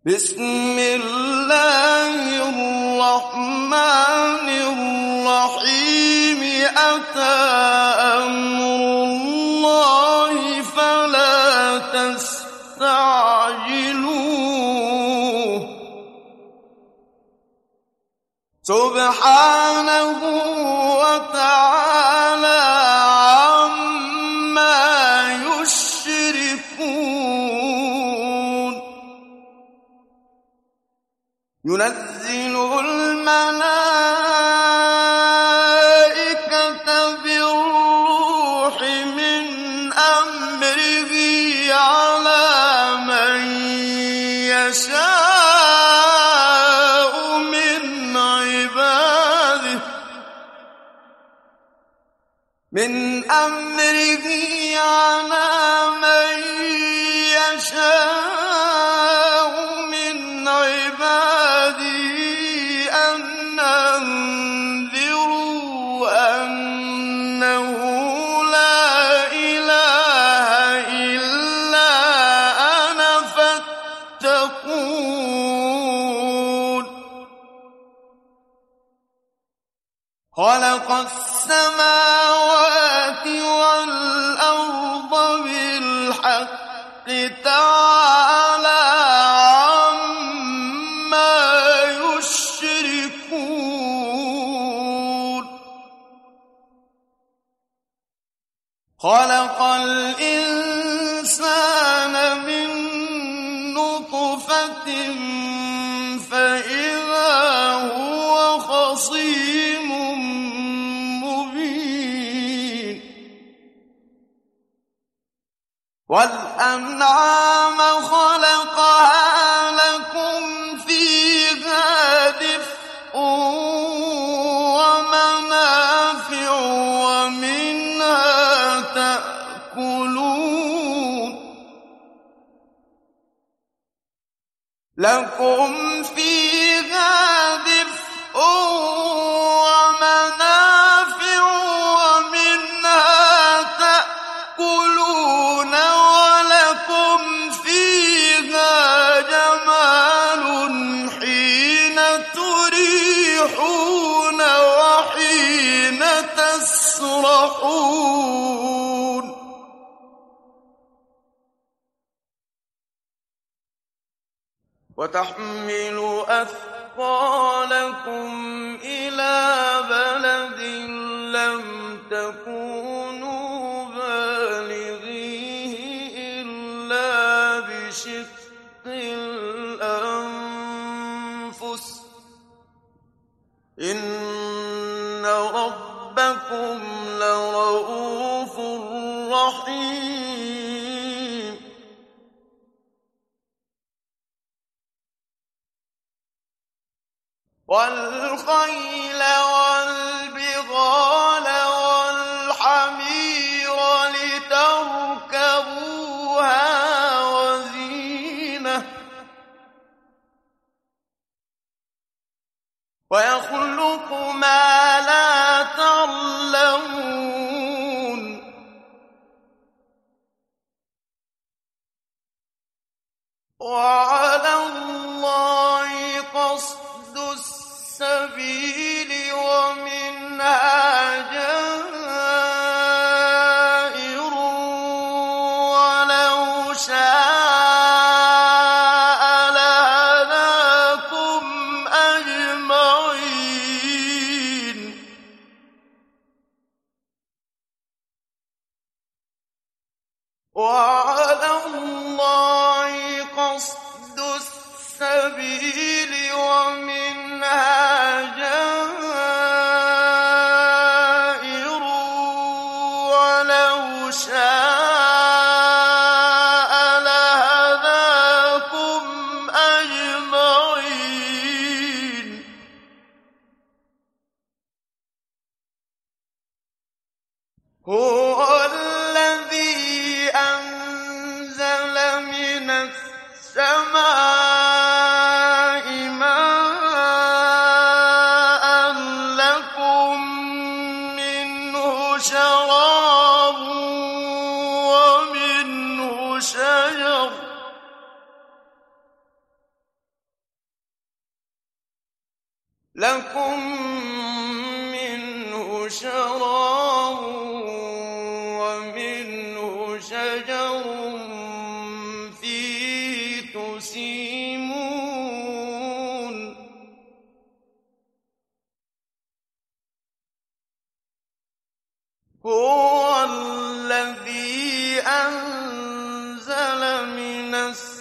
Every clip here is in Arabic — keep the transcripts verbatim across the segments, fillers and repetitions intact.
بسم الله الرحمن الرحيم أتى أمر الله فلا تستعجلوه سبحانه وتعالى عما يشركون ينزل الملائكة بالروح من أمره على من يشاء من عباده من أمره على من يشاء من عباده أن أنذروا أنه لا إله إلا أنا فاتقون خلق السماوات والأرض بالحق تعالى عما يشركون خلق الإنسان من نطفة فإذا هو خصيم مبين والأنعام خلقها لكم فيها دفء ومنافع ومنها تأكلون لكم فيها دفء ومنافع ومنها تأكلون ولكم فيها جمال حين تريحون وحين تسرحون وتحمل أثقالكم إلى بلد لم تكونوا بالغيه إلا بشق الأنفس إن ربكم لرؤوف رحيم والخيل والبغال والحمير لتركبوها وزينة ويخلق ما لا تعلمون وعلى الله قصد السبيل ومنها جائر ولو شاء لهداكم أجمعين وعلى الله قصد السبيل ومنها جائر ولو شاء لهداكم أجمعين هو الذي أنزل من السماء ماء لكم منه شراب ومنه شجر لكم منه شراب ومنه شجر فيه تسيمون هو الذي أنزل من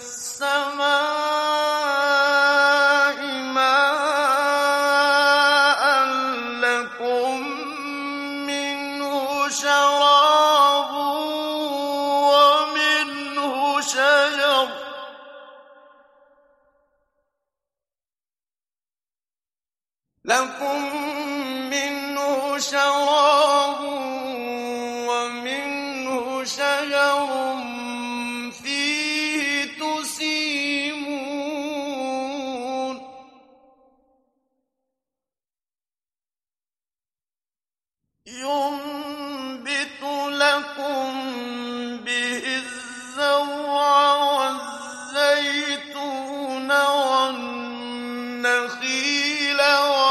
السماء ماء لكم منه شراب ومنه شجر لكم منه شراب ومنه شجر فيه تسيمون ينبت لكم به الزرع والزيتون والنخيل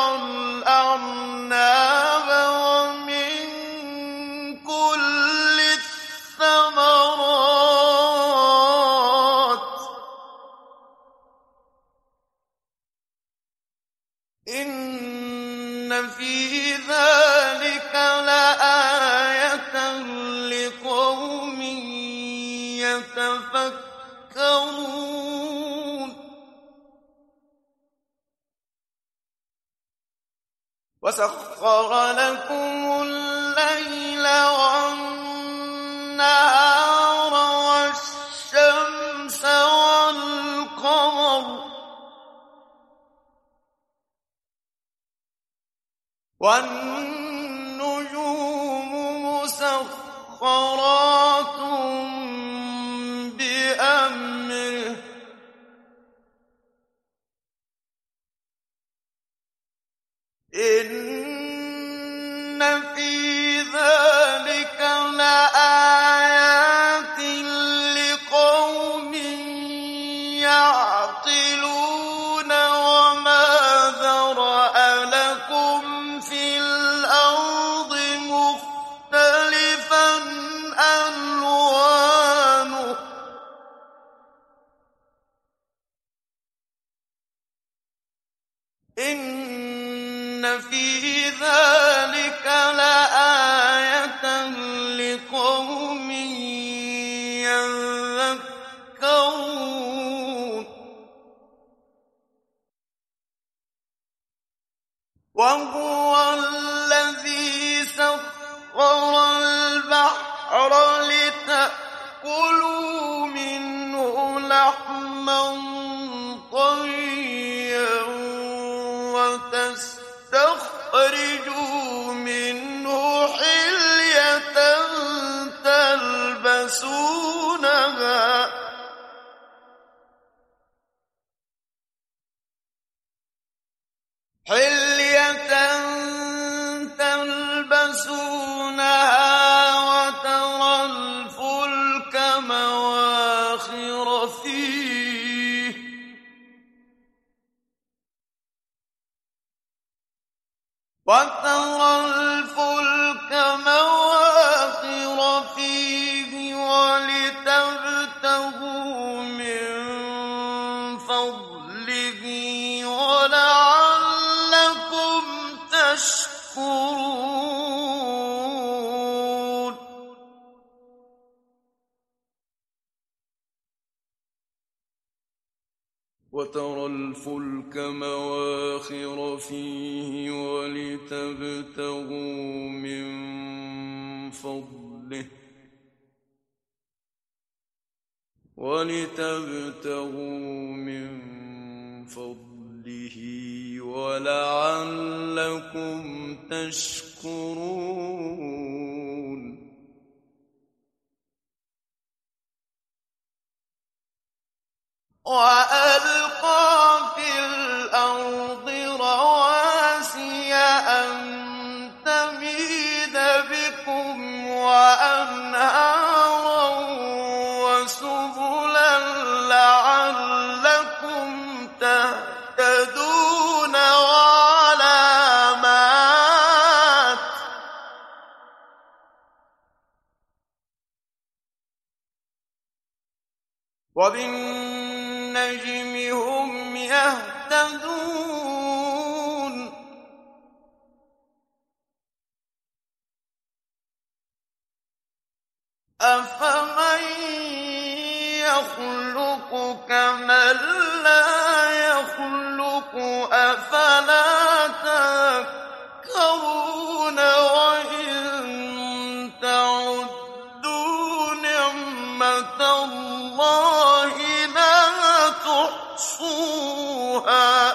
والأعناب ومن كل الثمرات إن في ذلك لآية لقوم يتفكرون وسخر لكم الليل والنهار والشمس والقمر والنجوم مسخرات بأمره إن في ذلك لآيات لقوم يعقلون وما ذرأ لكم في الأرض مختلفا ألوانه إن في ذلك لآية لقوم يذكرون وهو الذي سخر البحر لتأكلوا منه لحما طريا وتستخرجوا منه حلية تلبسونها حلية تلبسونها وترى الفلك مواخر فيه وترى الفلك مواخر فيه ولتبتغوا من فضله ولعلكم تشكرون وترى الفلك مواخر فيه ولتبتغوا من فضله ولتبتغوا من فضله ولعلكم تشكرون وألقى في الأرض رواسي أن تميد بكم وأنهارا وسبلا لعلكم تهتدون وعلى وبالنجم هم يهتدون أفمن يخلق كمن لا يخلق أفلا تذكرون وإن تعدوا نعمة الله لا تحصوها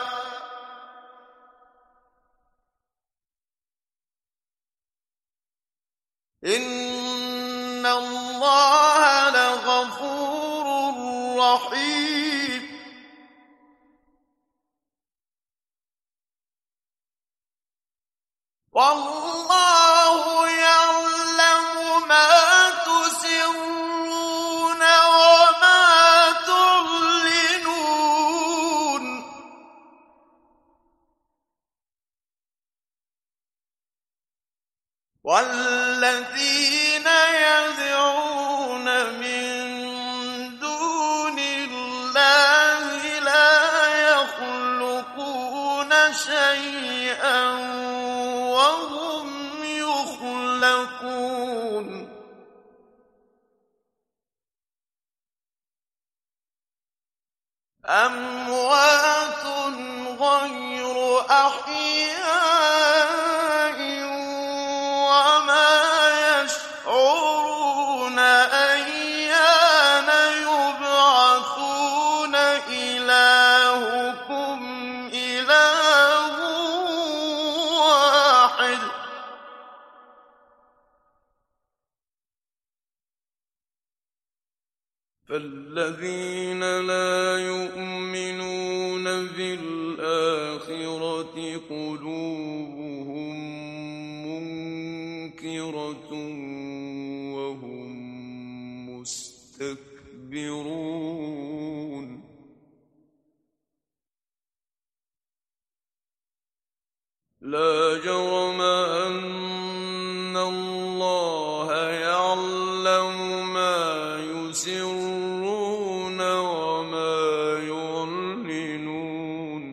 إن الله لغفور رحيم والله يعلم ما تسرون وما تعلنون والذين يدعون من دون الله لا يخلقون شيئا وهم يخلقون أموات غير أحياء وما يشعرون أيان يبعثون إلهكم إله واحد فالذين لا يؤمنون بالآخرة قلوبهم منكرة وهم مستكبرون لا جرم أن الله يعلم ما يسرون وما يعلنون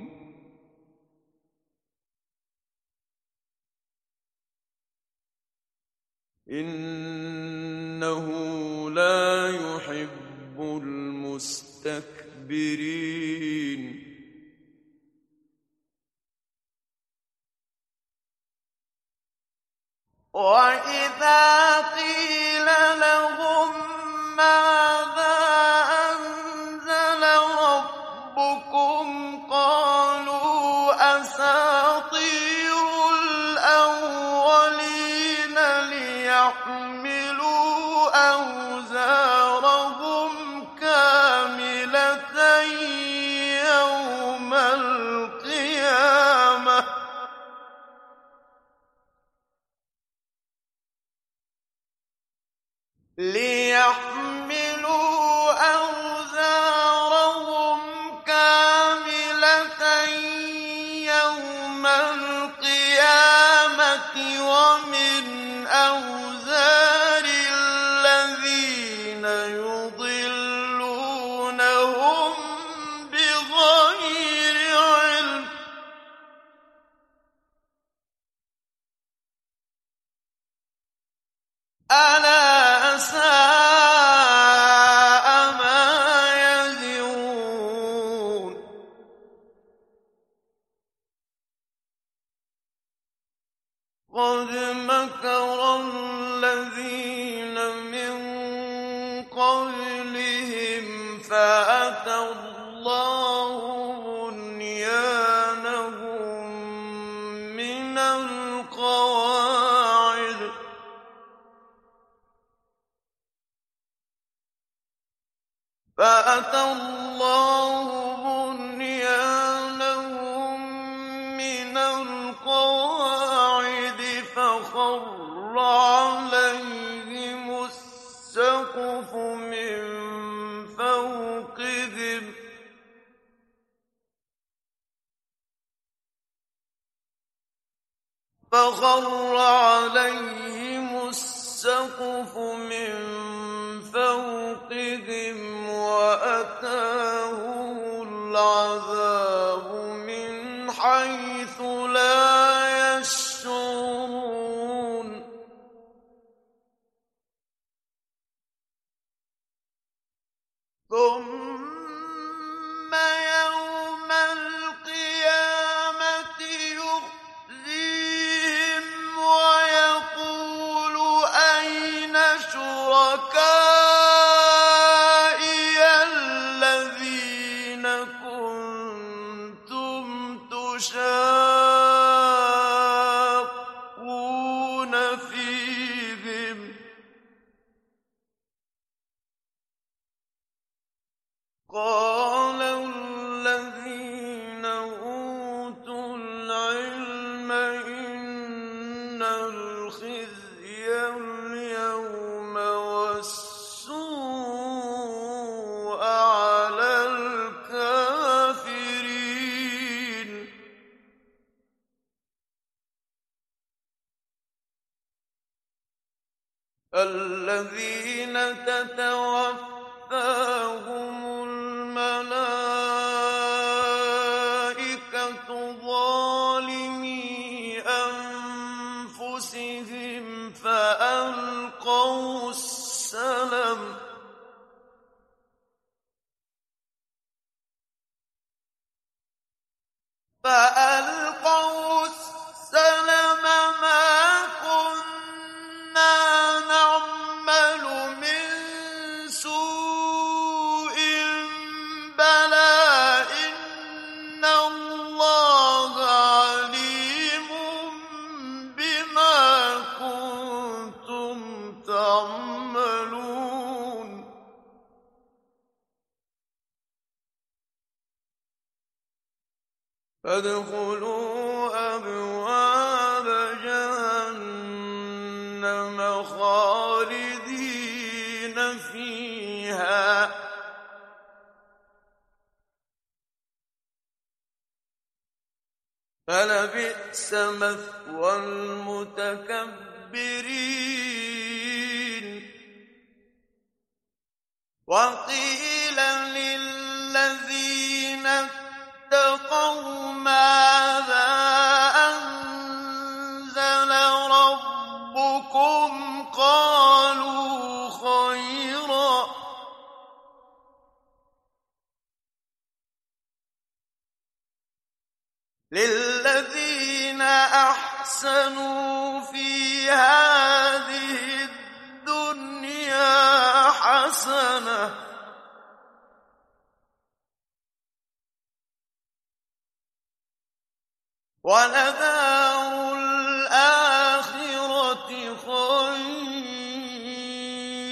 إنه لا يحب المستكبرين وإذا قيل لهم ماذا أنزل ربكم قالوا أساطير الأولين ليحملوا أوزارهم كاملة يوم القيامة ليحملوا أوزارهم كاملة يوم القيامة ومن أوزار الذين يضلونهم بغير علم ألا ساء ما يزرون قد مكر الذين من قبلهم فأتى الله بنيانهم من القواعد فأتى الله بنيانهم من القواعد فخر عليهم السقف من فوقهم فخر عليهم السقف من فوقهم وأتاهم العذاب من حيث لا يشعرون ثم يوم القيامة يخزيهم ويقول أين شركائي الذين كنتم تشاقون فيهم قال الذين أوتوا العلم إن الخزي اليوم والسوء على الكافرين الذين تتوفاهم الملائكة ظالمي أنفسهم فألقوا السلم فألقوا السلم ما كنا نعمل من سوء بلى إن الله عليم بما كنتم تعملون فادخلوا أبواب جهنم خالدين فيها فلبئس مثوى المتكبرين وقيل للذين اتقوا ماذا أنزل ربكم قالوا خيرا للذين أحسنوا في هذه الدنيا حسنة ولدار الآخرة خير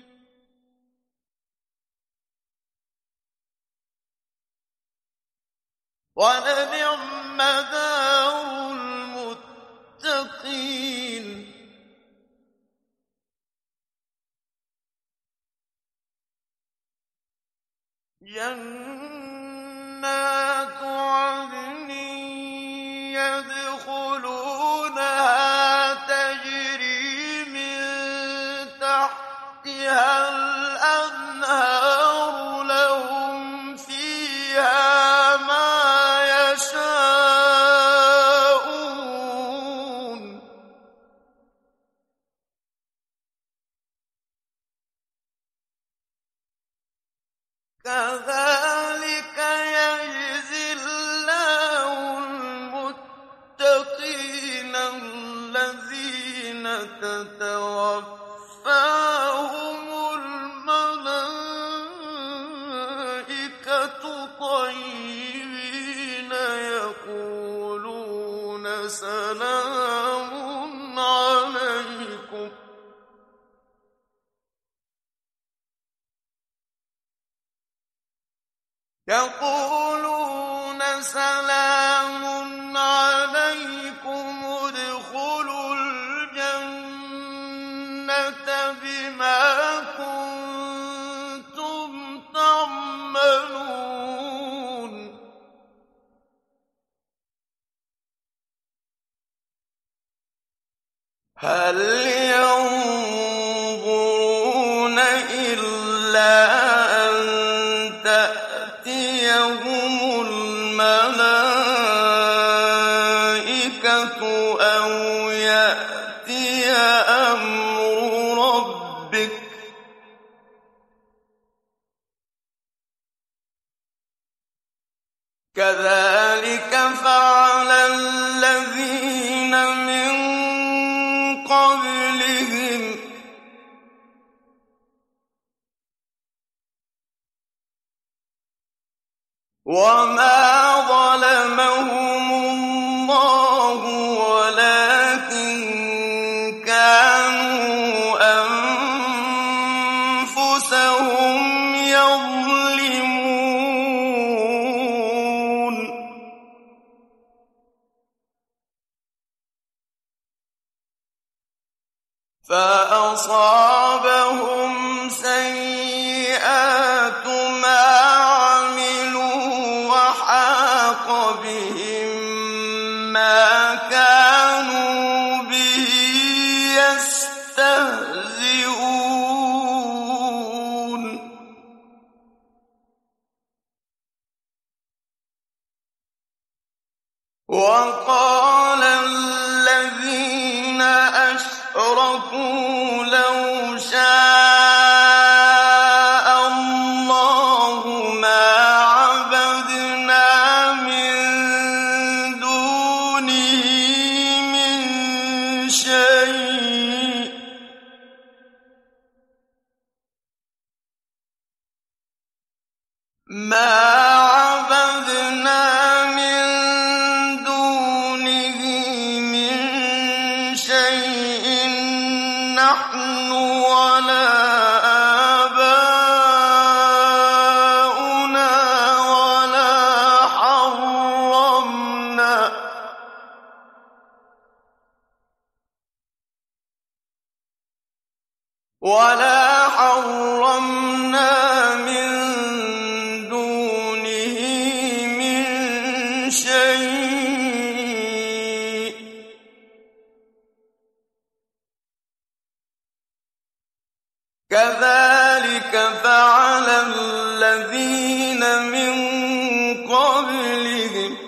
ولنعم دار المتقين جنات عدن يدخلونها تجري من تحتها الأنهار لهم فيها ما يشاءون كذلك يجزي الله المتقين الذين تتوفاهم الملائكة طيبين يقولون سلام عليكم يقولون سلام عليكم ادخلوا الجنة بما كنتم تعملون هل ينظرون إلا أن تأتيهم الْمَلَائِكَةُ أَوْ يَأْتِيَ أَمْرُ رَبِّكَ ۚ كَذَٰلِكَ فَعَلَ الَّذِينَ مِن قَبْلِهِمْ ۚ وَمَا ظَلَمَهُمُ اللَّهُ وَلَٰكِن كَانُوا أَنفُسَهُمْ يَظْلِمُونَ فَأَصَابَهُمْ سَيِّئَاتُ مَا عَمِلُوا وَحَاقَ بِهِم مَّا كَانُوا بِهِ يَسْتَهْزِئُونَ وَقَالَ الَّذِينَ أَشْرَكُوا لَوْ شَاءَ اللَّهُ مَا عَبَدْنَا مِن دُونِهِ مِن شَيْءٍ مَا عَبَدْنَا مِن دُونِهِ مِن شَيْءٍ نَّحْنُ وَلَا آبَاؤُنَا وَلَا حَرَّمْنَا وَلَا حَرَّمْنَا مِن دُونِهِ مِن شَيْءٍ ۚ كَذَٰلِكَ فَعَلَ الَّذِينَ مِن قَبْلِهِمْ ۚ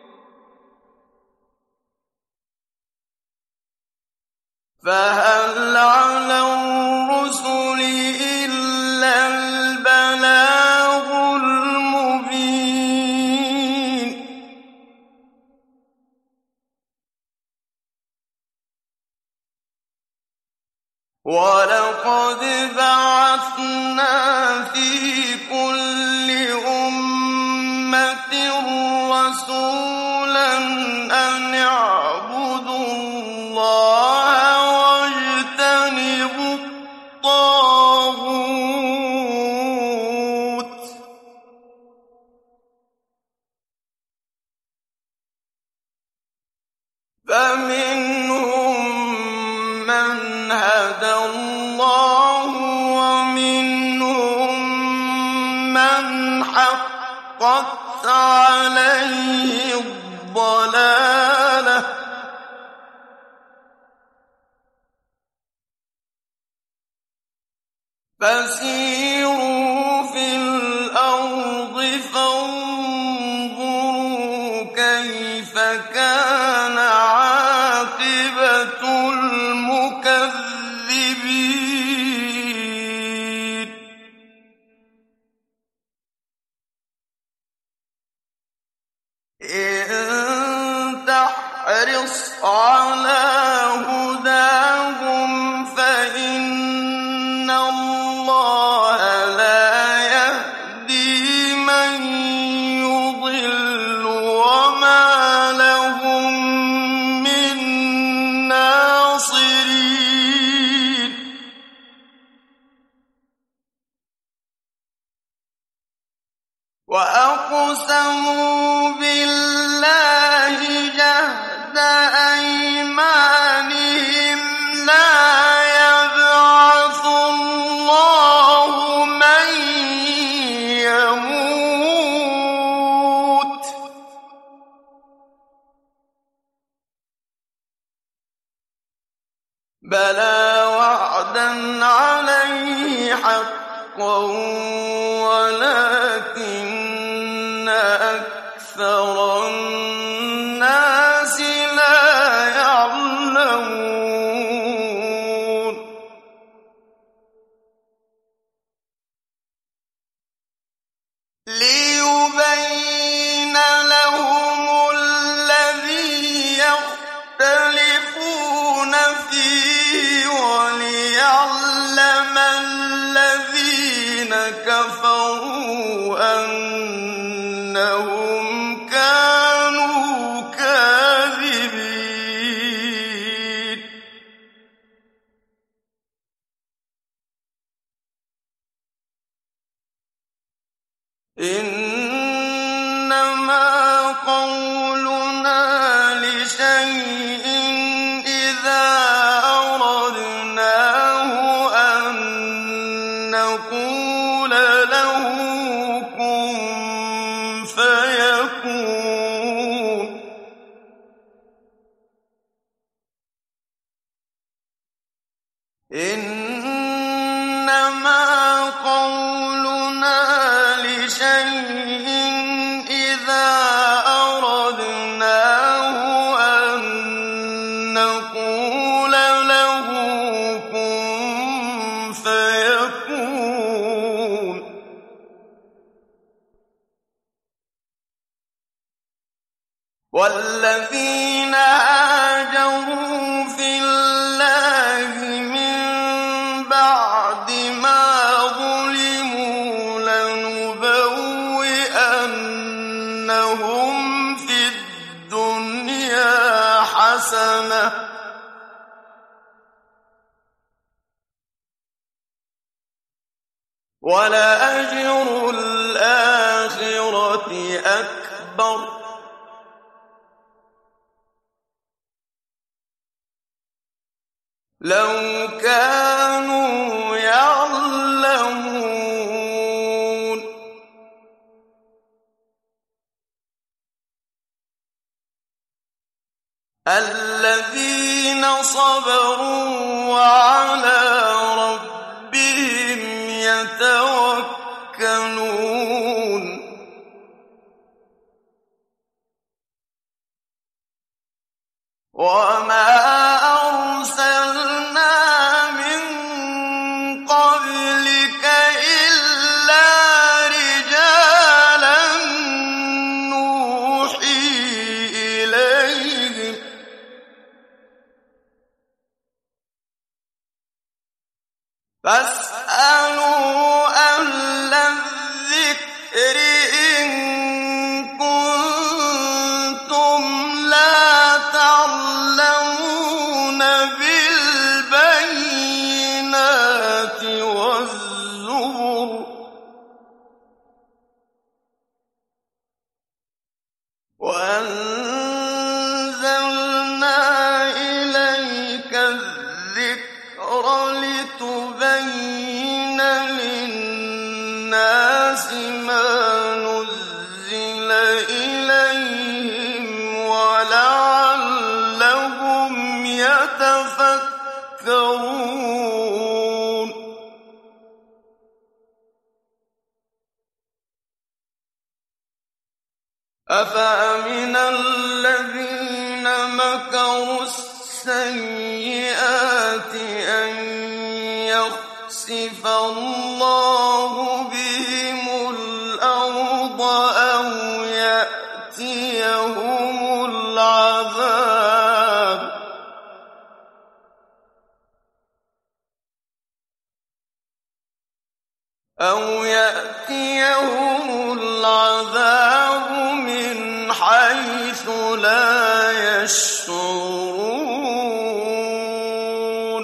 فَهَلْ عَلَى الرُّسُلِ إِلَّا الْبَلَاغُ الْمُبِينُ وَلَقَدْ بَعَثْنَا فِي كُلِّ أُمَّةٍ رَّسُولًا أَنِ اعْبُدُوا اللَّهَ وَاجْتَنِبُوا الطَّاغُوتَ ۖ فَمِنْهُم مَّنْ هَدَى اللَّهُ وَمِنْهُم مَّنْ حَقَّتْ عَلَيْهِ الضَّلَالَةُ ۚ فَسِيرُوا فِي الْأَرْضِ فَانظُرُوا كَيْفَ كَانَ عَاقِبَةُ الْمُكَذِّبِينَ إِن تَحْرِصْ عَلَىٰ هُدَاهُمْ فَإِنَّ اللَّهَ لَا يَهْدِي مَن يُضِلُّ وَمَا لَهُم مِّن نَّاصِرِينَ وَأَقْسَمُوا بِاللَّهِ جَهْدَ أَيْمَانِهِمْ لَا يَبْعَثُ اللَّهُ مَن يَمُوتُ ۚ بَلَىٰ وَعْدًا عَلَيْهِ حَقًّا وَلَٰكِنَّ أَكْثَرَ النَّاسِ لَا يَعْلَمُونَ لِيُبَيِّنَ لَهُمُ الَّذِي يَخْتَلِفُونَ فِيهِ وَلِيَعْلَمَ الَّذِينَ كَفَرُوا أَنَّهُمْ كَانُوا كَاذِبِينَ إِنَّمَا قَوْلُنَا لِشَيْءٍ إِذَا أَرَدْنَاهُ أَن نَّقُولَ لَهُ كُن فَيَكُونُ إِنَّمَا قَوْلُنَا لِشَيْءٍ إِذَا أَرَدْنَاهُ أَن نَّقُولَ لَهُ كُن فَيَكُونُ وَالَّذِينَ هَاجَرُوا فِي اللَّهِ مِن بَعْدِ مَا ظُلِمُوا لَنُبَوِّئَنَّهُمْ فِي الدُّنْيَا حَسَنَةً ۖ وَلَأَجْرُ الْآخِرَةِ أَكْبَرُ ۚ لَوْ كَانُوا يَعْلَمُونَ الَّذِينَ صَبَرُوا وَعَلَىٰ رَبِّهِمْ يَتَوَكَّلُونَ وَمَا أَرْسَلْنَا مِن قَبْلِكَ إِلَّا رِجَالًا نُّوحِي إِلَيْهِمْ ۚ فَاسْأَلُوا أَهْلَ الذِّكْرِ إِن كُنتُمْ لَا تَعْلَمُونَ بِالْبَيِّنَاتِ وَالزُّبُرِ ۗ وَأَنزَلْنَا إِلَيْكَ الذِّكْرَ لِتُبَيِّنَ لِلنَّاسِ مَا نُزِّلَ إِلَيْهِمْ وَلَعَلَّهُمْ يَتَفَكَّرُونَ أَفَأَمِنَ الَّذِينَ مَكَرُوا السَّيِّئَاتِ أَن يَخْسِفَ اللَّهُ بِهِمُ الْأَرْضَ أَوْ يَأْتِيَهُمُ الْعَذَابُ أَوْ يَأْتِيَهُمُ الْعَذَابُ مِنْ حَيْثُ لَا يَشْعُرُونَ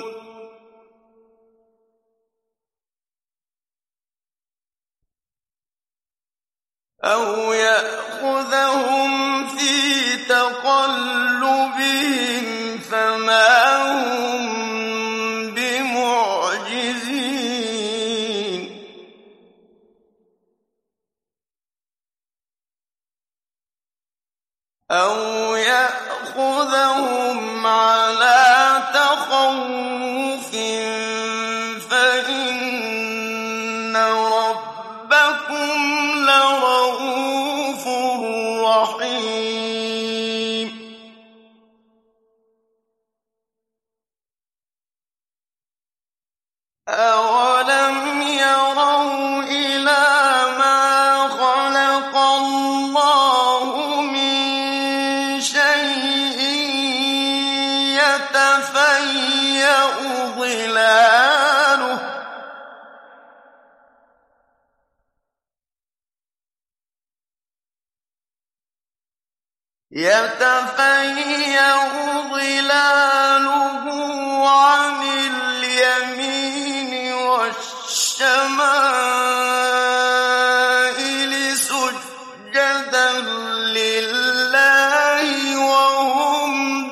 أَوْ يَأْخُذَهُمْ فِي تَقَلُّبِهِمْ فَمَا هُم بِمُعْجِزِينَ أَوْ يَأْخُذَهُمْ عَلَىٰ تَخَوُّفٍ فَإِنَّ رَبَّكُمْ لَرَءُوفٌ رحيم أولم يروا إلى ما خلق الله من شيء يتفيأ ظلاله يتفيأ ظلاله عن اليمين والشمائل سجدا لله وهم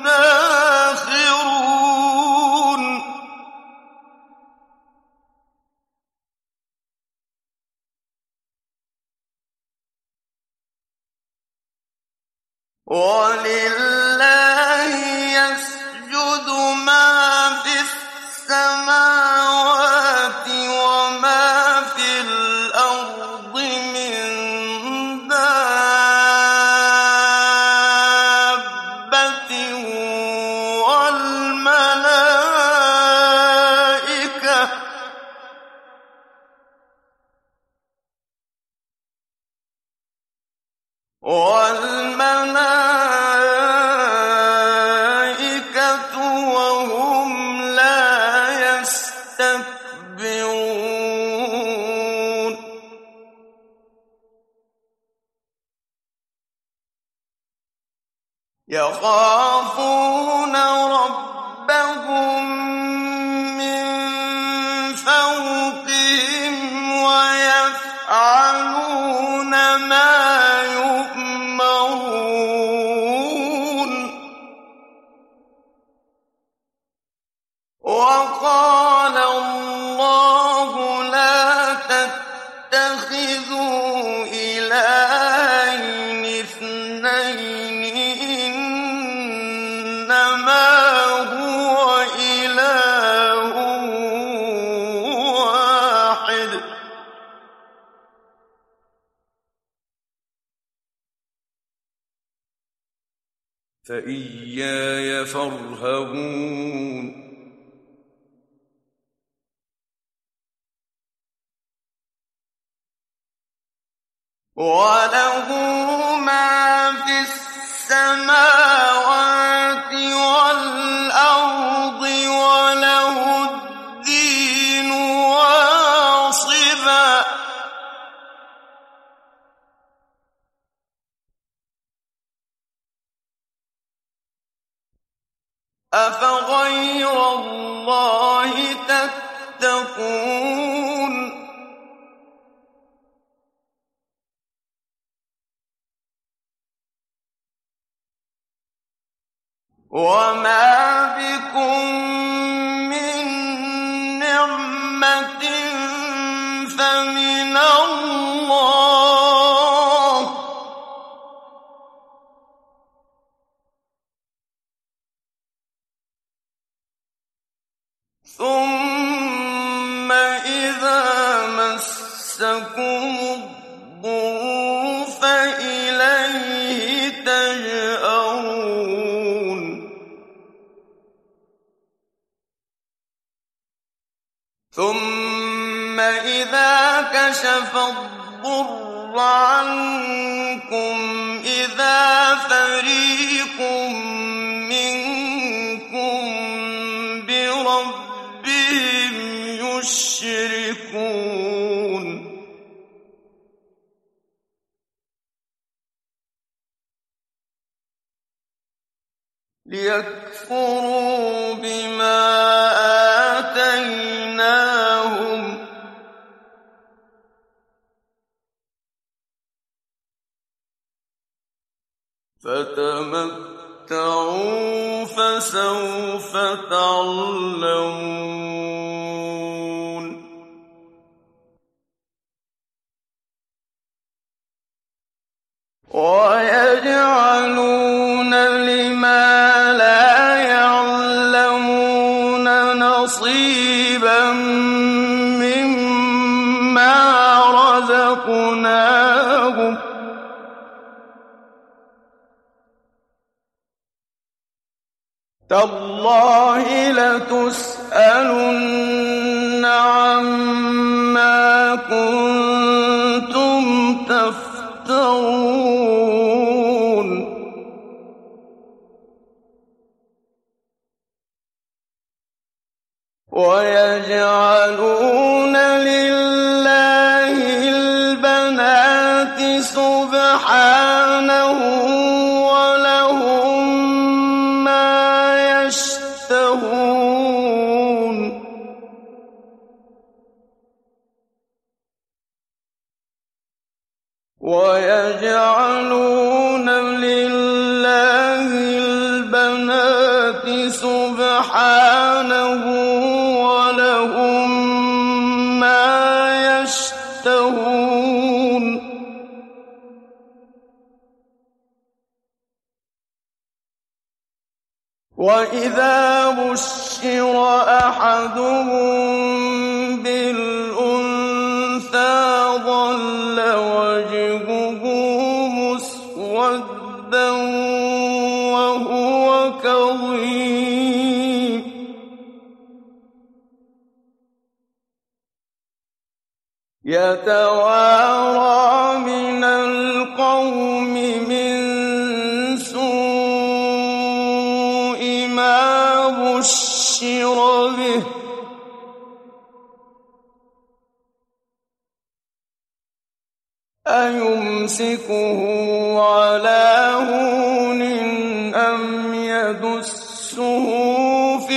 داخرون ولله يسجد ما في السماوات وما في الأرض من دابة والملائكة والملائكة وهم لا يستكبرون يخافون ربهم من فوقهم ويفعلون ما يؤمرون وقال الله لا تتخذوا إلهين اثنين إنما هو إله واحد فإياي فارهبون وله ما في السماوات والأرض وله الدين واصبا أفغير الله تتقون وما بكم من نعمة فمن الله ثم إذا مسكم الضر فإليه تجأرون ثم إذا كشف الضر عنكم إذا فريق منكم بربهم يشركون ليكفروا بما آتيناهم فتمتعوا فسوف تعلمون ويجعلون لما لا يعلمون نصيبا مما رزقناهم تالله لتسألن عما كنتم تفترون ويجعلون لله البنات سبحانه ولهم ما يشتهون ويجعلون لله البنات سبحانه ولهم ما يشتهون وإذا بشر أحدهم بالأنثى ظل وجهه مسودا وهو كظيم يتوارى من القوم من سوء ما بشر به أيمسكه على هون أم يدسه في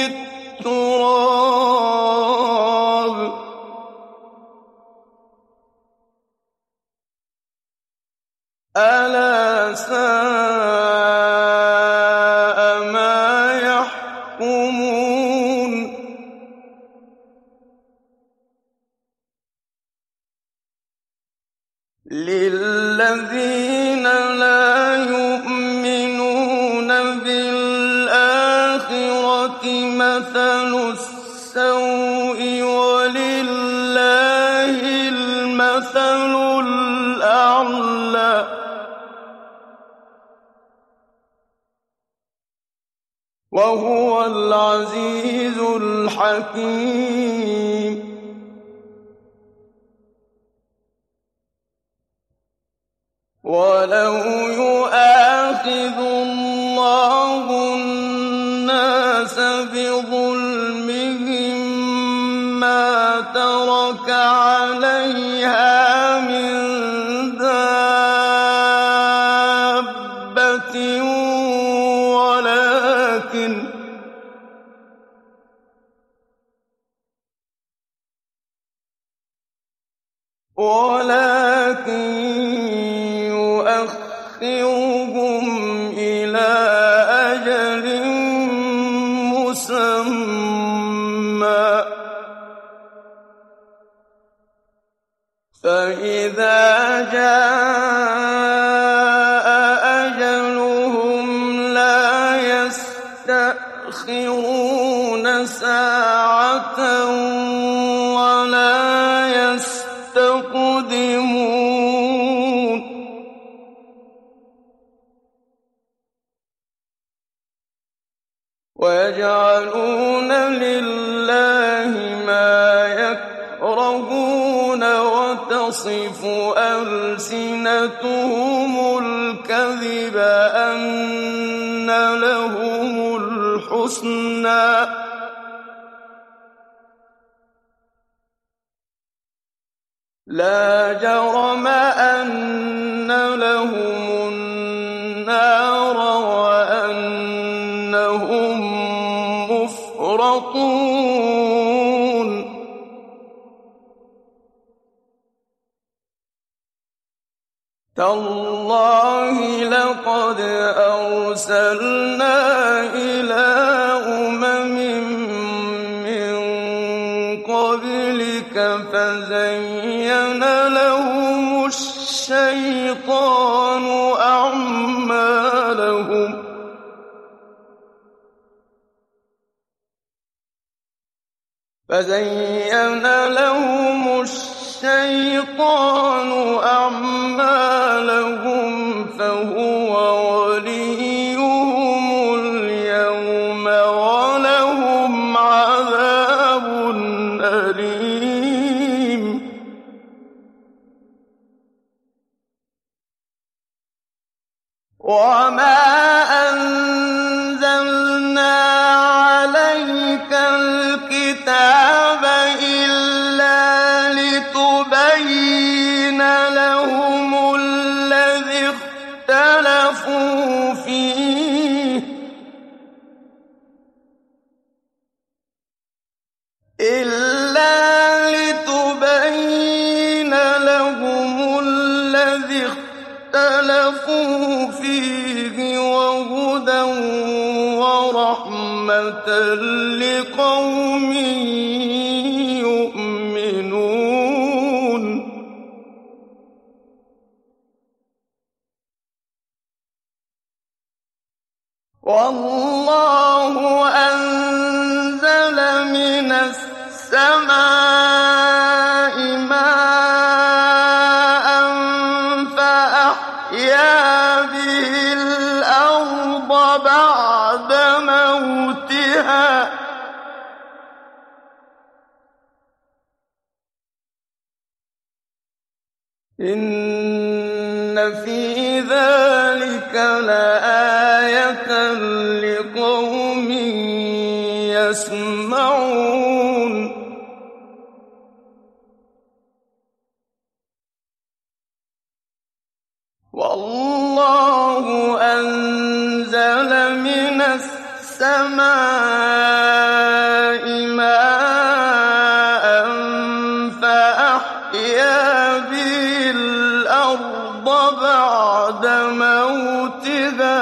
التراب ألا ساء ما يحكمون للذين لا يؤمنون بالآخرة مثل السوء ولله المثل الأعلى وهو العزيز الحكيم ولو يؤاخذ الله الناس بظلمهم ما ترك عليها من دابة ولكن ولكن يؤخرهم إلى أجل مسمى فإذا جاء أجلهم لا يستأخرون ساعة ولا يستقدمون ويجعلون لله ما يكرهون وتصف ألسنتهم الكذب أن لهم الحسنى لا جرم أن لهم النار وأنهم مفرطون تالله لقد أرسلنا إلى أمم من قبلك فزين لهم الشيطان أعمالهم فزين لهم الشيطان أعمالهم فهو وليهم اليوم وما أنزلنا عليك الكتاب إلا لتبين لهم الذي اختلفوا فيه إلا لتبين لهم الذي اختلفوا فيه وهدى ورحمة لقوم يؤمنون والله أنزل من السماء ماء فأحيا به الأرض بعد موتها إن في ذلك لآية لقوم يسمعون والله أنزل من السماء ماء فأحيا به الأرض بعد موتها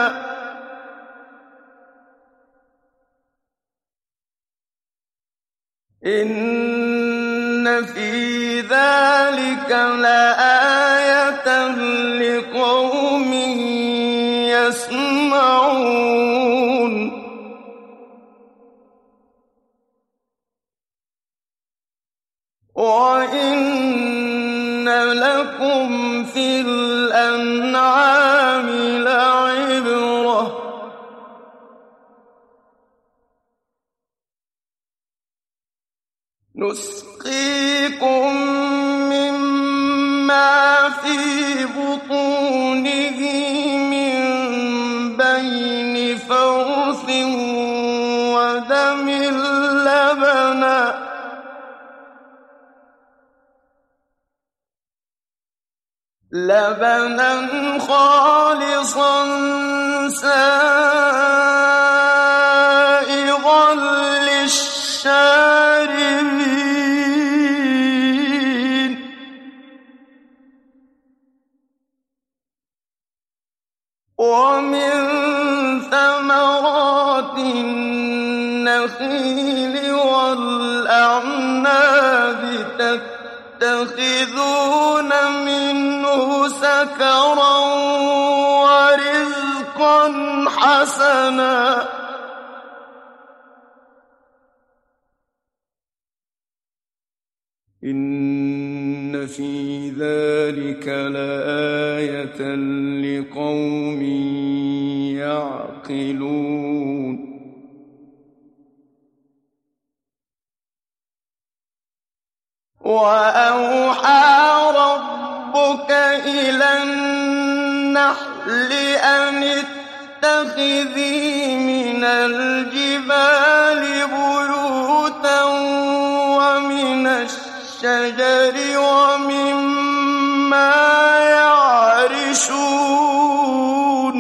إن في ذلك لآية لقوم يسمعون وإن لكم في الأنعام لعبرة نسقيكم مما في بطونه من بين فرث ودم لبنا لبنا خالصا سائغا للشاربين ومن ثمرات النخيل والأعناب تتخذون منه سكرا ورزقا حسنا إن في ذلك لآية لقوم يعقلون وأوحى ربك إلى النحل أن اتخذي من الجبال بيوتا ومن الشجر ومما يعرشون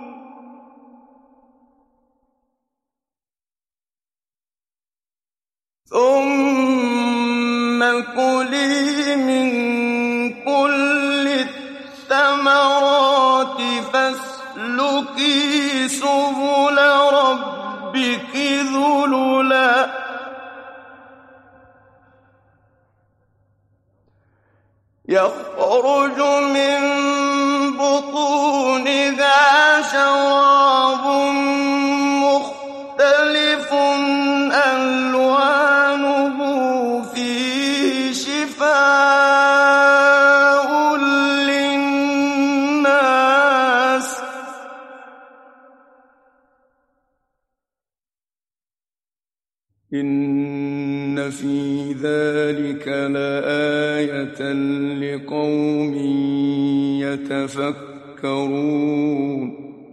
ثم كلي من كل الثمرات فاسلكي سبل ربك ذللا يخرج من بطونها شراب مختلف ألوانه فيه شفاء للناس إن في ذلك لآية لقوم يتفكرون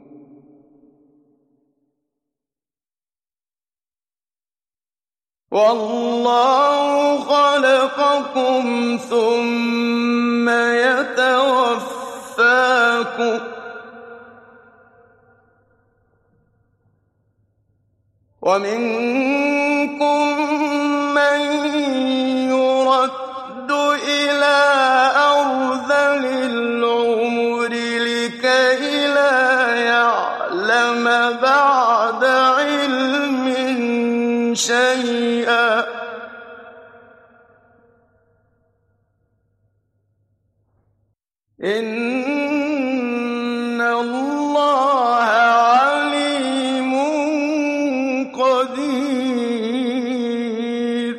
والله خلقكم ثم يتوفاكم ومنكم من يرد إلى أرذل العمر لكي لا يعلم بعد علم شيئا إن الله عليم قدير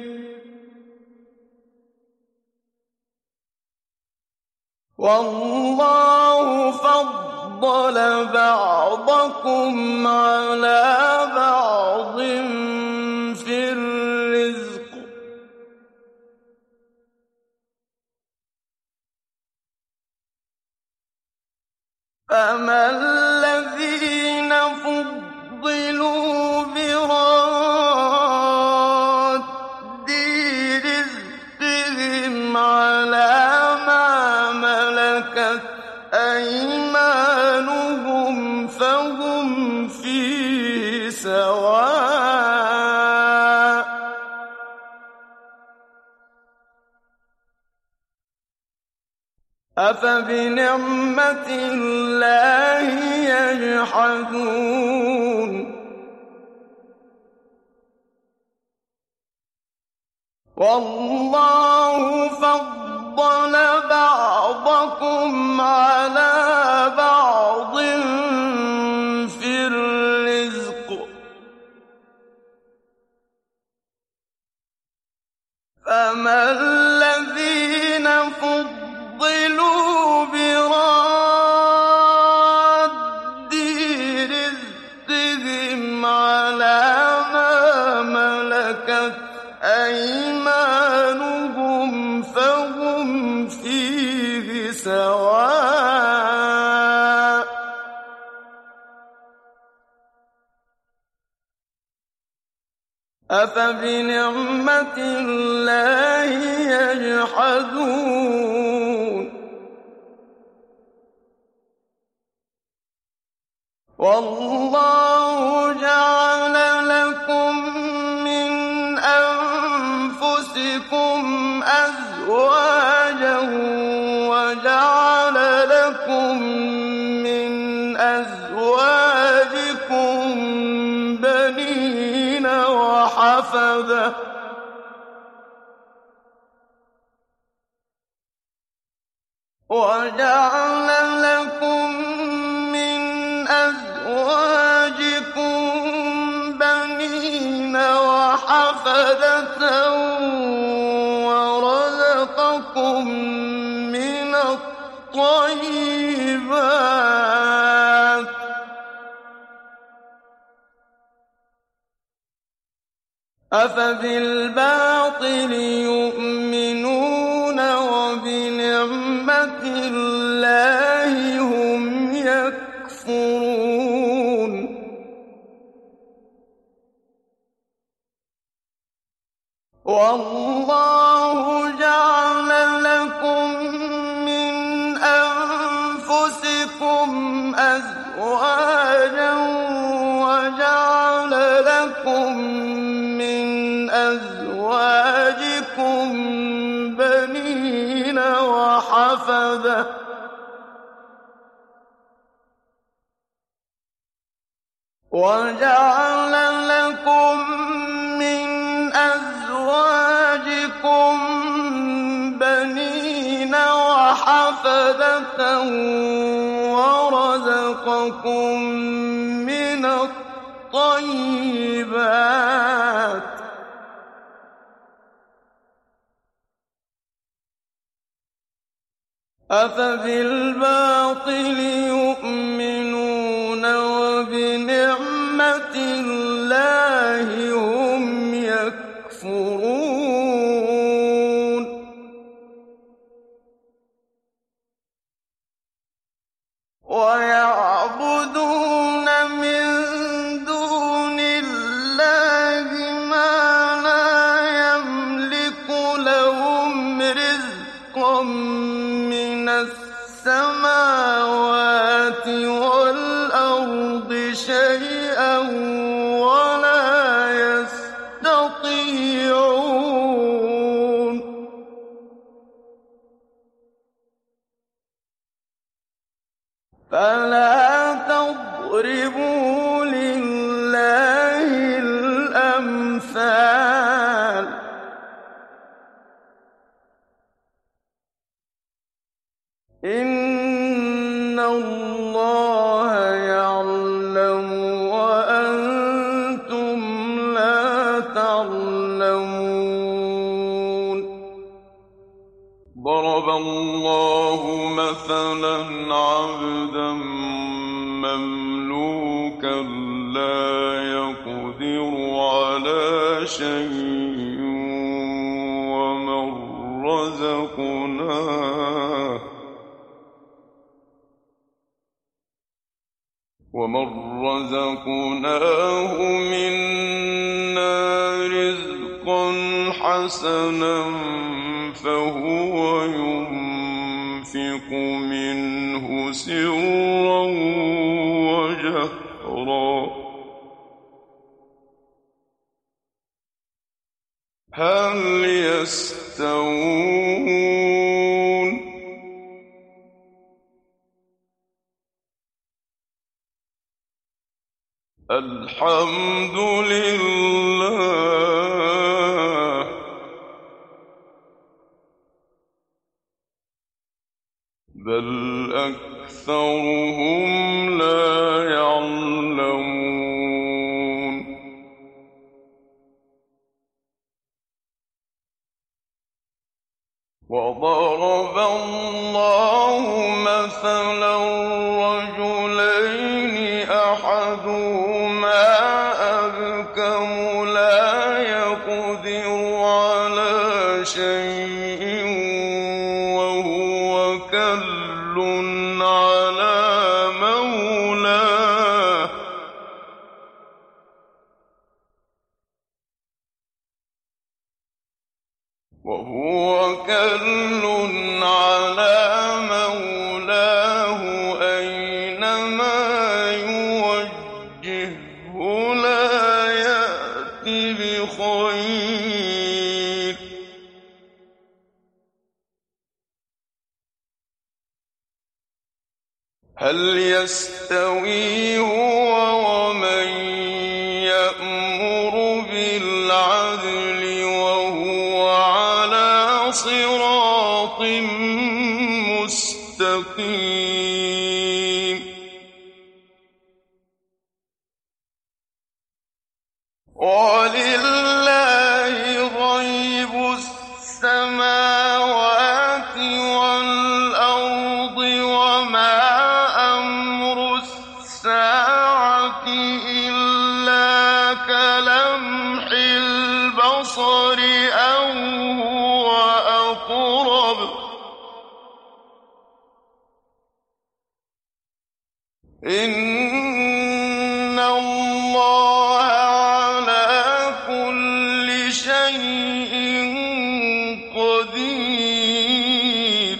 والله فضل بعضكم على بعض في الرزق فما الذين فضلوا براد رزقهم على ما ملكت أيمانهم فهم فيه سواء أفبنعمة الله يجحدون والله فضل بعضكم على بعض في الرزق فما الذين فضلوا براد رزقهم على ما ملكت أيمانهم فهم فيه سواء أفبنعمة الله يجحدون والله جعل لكم من أنفسكم أزواجا وجعل لكم من أزواجكم بنين وحفدة وجعل لكم من أزواجكم بنين وحفدة ورزقكم من الطيبات أفبالباطل يؤمنون وبنعمة الله هم يكفرون والله جعل لكم من أنفسكم أزواجا وجعل لكم من أزواجكم بنين وحفدة وجعل لكم من أزواجكم بنين وحفدة ورزقكم من الطيبات أفبالباطل يؤمنون وبنعمة الله هم يكفرون ويعبدون من دون الله ما لا شيئا ولا يستطيعون فلا تضربوا لله الأمثال إن الله يعلم وأنتم لا تعلمون ضرب الله مثلا عبدا مملوكا لا يقدر على شيء ومن رزقناه ومن رزقناه منا رزقا حسنا فهو ينفق منه سرا وجهرا هل يستوون الحمد لله بل أكثرهم لا يعلمون وضرب الله مثلا رجلين أحدهما أبكم لا يقدر على شيء وهو كل على مولاه وهو كل على مولاه أينما يوجهه لا يأتي بخير هل يستوي هو ومن يأمر بالعدل وهو على صراط مستقيم ولله غيب السماوات والأرض وما أمر الساعة إلا كلمح البصر أو هو أقرب إن الله على كل شيء قدير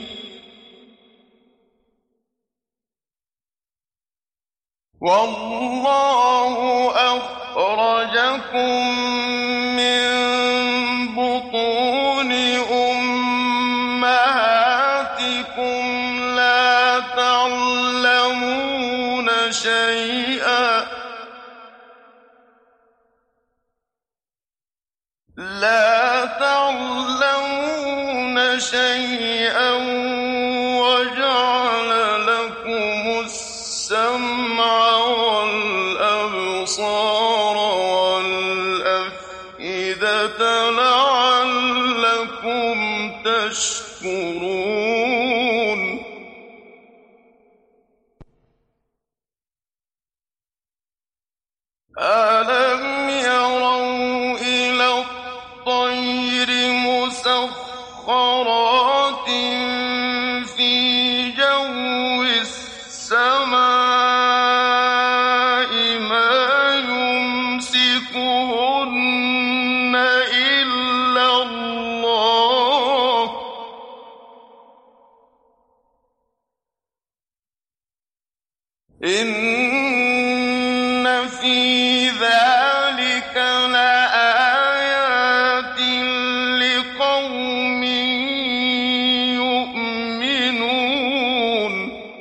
والله أخرجكم من بطون أمهاتكم لا تعلمون شيئا لا تعلمون شيئا وجعل لكم السمع والأبصار والأفئدة لعلكم تشكرون ألم يروا إلى الطير مسخرات في جو السماء ما يمسكهن إلا الله إن فِي ذَٰلِكَ لَآيَاتٍ لِّقَوْمٍ يُؤْمِنُونَ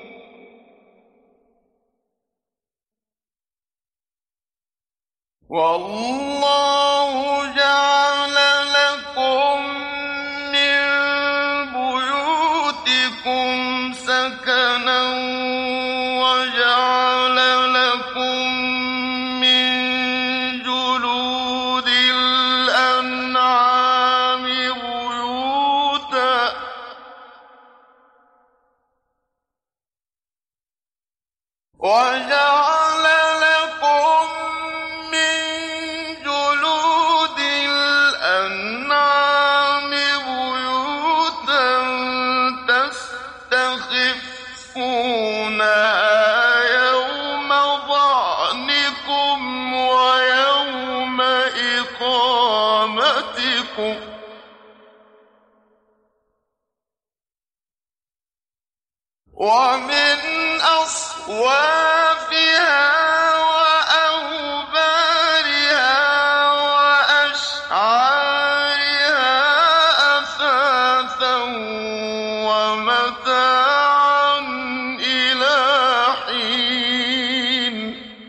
وَاللَّهُ جَعَلَ لَكُم مِّن بُيُوتِكُمْ سَكَنًا وَجَعَلَ لَكُم مِّن جُلُودِ الْأَنْعَامِ بُيُوتًا وَجَعَلَ لَكُم مِّن جُلُودِ الْأَنْعَامِ بُيُوتًا تَسْتَخِفُّونَهَا يَوْمَ ظَعْنِكُمْ وَيَوْمَ إِقَامَتِكُمْ ۖ وَمِنْ أَصْوَافِهَا وَأَوْبَارِهَا وَأَشْعَارِهَا أَثَاثًا وَمَتَاعًا إِلَىٰ حِينٍ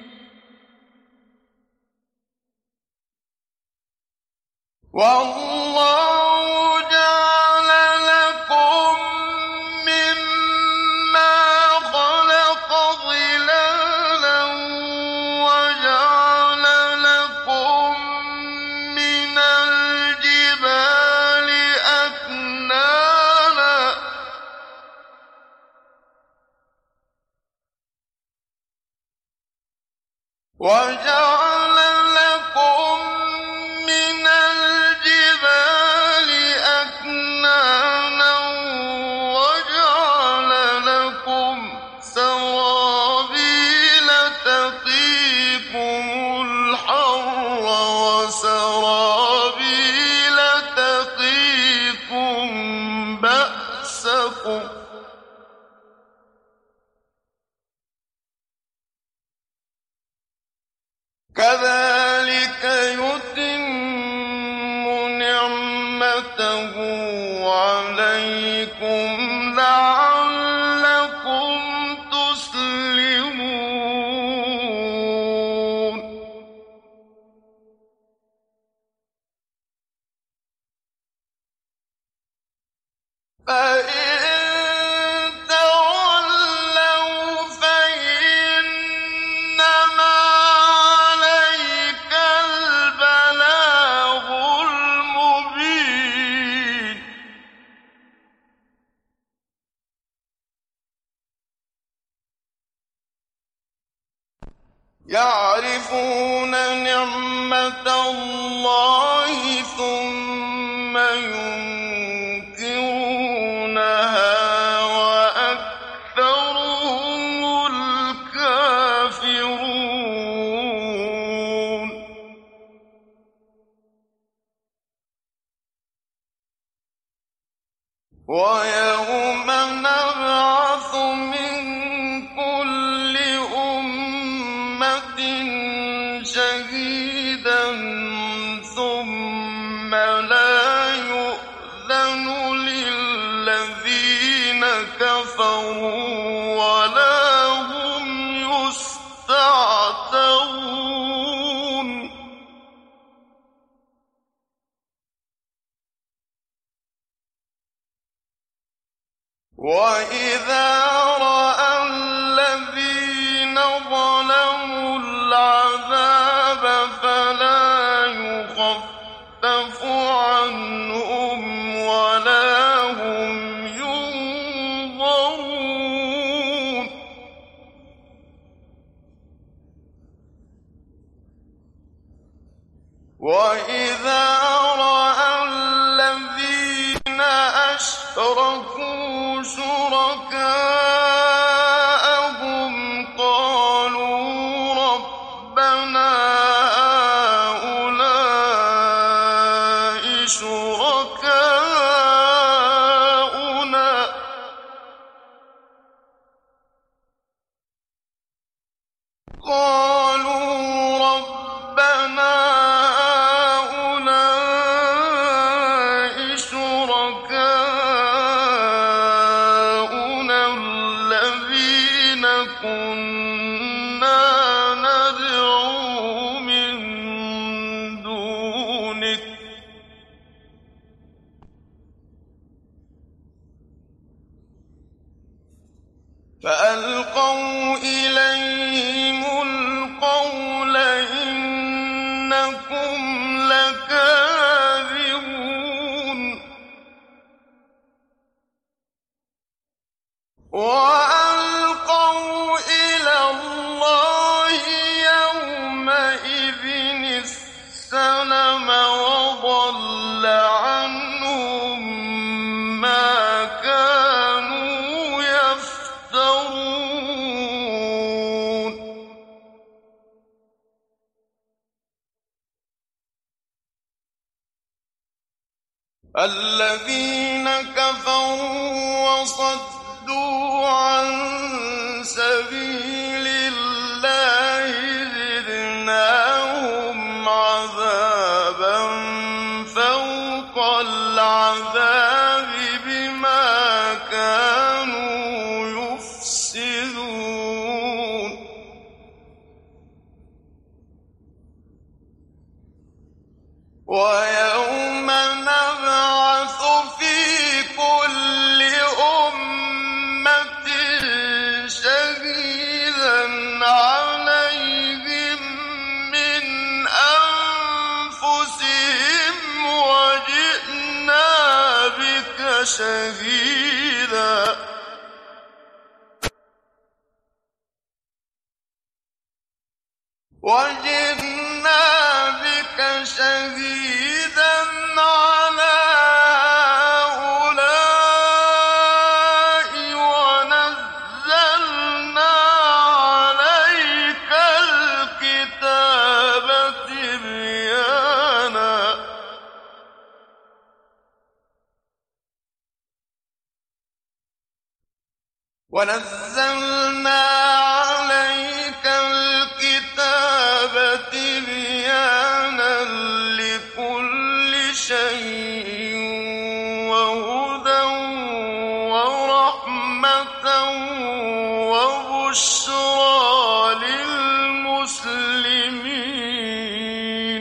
وَاللَّهُ جَعَلَ لَكُم مِّمَّا خَلَقَ ظِلَالًا وَجَعَلَ لَكُم مِّنَ الْجِبَالِ أَكْنَانًا وَجَعَلَ لَكُم مِّنَ الْجِبَالِ أَكْنَانًا وَجَعَلَ لَكُمْ سَرَابِيلَ تَقِيكُمُ الْحَرَّ وَسَرَابِيلَ تَقِيكُم بَأْسَكُمْ ۚ كَذَٰلِكَ يُتِمُّ نِعْمَتَهُ عَلَيْكُمْ لَعَلَّكُمْ تُسْلِمُونَ فَإِن تَوَلَّوْا فَإِنَّمَا عَلَيْكَ الْبَلَاغُ الْمُبِينُ يَعْرِفُونَ نِعْمَتَ اللَّهِ ثُمَّ يُنكِرُونَهَا وَأَكْثَرُهُمُ الْكَافِرُونَ وَيَوْمَ نَبْعَثُ مِن كُلِّ أُمَّةٍ شَهِيدًا ثُمَّ لَا يُؤْذَنُ لِلَّذِينَ كَفَرُوا وَلَا هُمْ يُسْتَعْتَبُونَ وَإِذَا رَأَى الَّذِينَ ظَلَمُوا الْعَذَابَ فَلَا يُخَفَّفُ عَنْهُمْ وَلَا هُمْ يُنظَرُونَ وَإِذَا رَأَى الَّذِينَ أَشْرَكُوا شُرَكَاءَهُمْ قَالُوا رَبَّنَا هَٰؤُلَاءِ شُرَكَاؤُنَا قَالُوا سَنَمَ وَضَلَّ عَنْهُم مَّا كَانُوا يَفْتَرُونَ الَّذِينَ كَفَرُوا وَصَدُّوا عَن سَبِيلِ اللَّهِ زِدْنَاهُمْ عَذَابًا فَوْقَ الْعَذَابِ بِمَا كَانُوا يُفْسِدُونَ وَيَوْمَ نَبْعَثُ فِي كُلِّ أُمَّةٍ شَهِيدًا عَلَيْهِم مِّنْ أَنفُسِهِمْ وَجِئْنَا بِكَ شَهِيدًا وَجِئْنَا بِكَ شَهِيدًا عَلَىٰ هَٰؤُلَاءِ وَنَزَّلْنَا عَلَيْكَ الْكِتَابَ تِبْيَانًا وَنَزَّلْنَا عَلَيْكَ الْكِتَابَ تِبْيَانًا لِّكُلِّ شَيْءٍ وَهُدًى وَرَحْمَةً وَبُشْرَىٰ لِلْمُسْلِمِينَ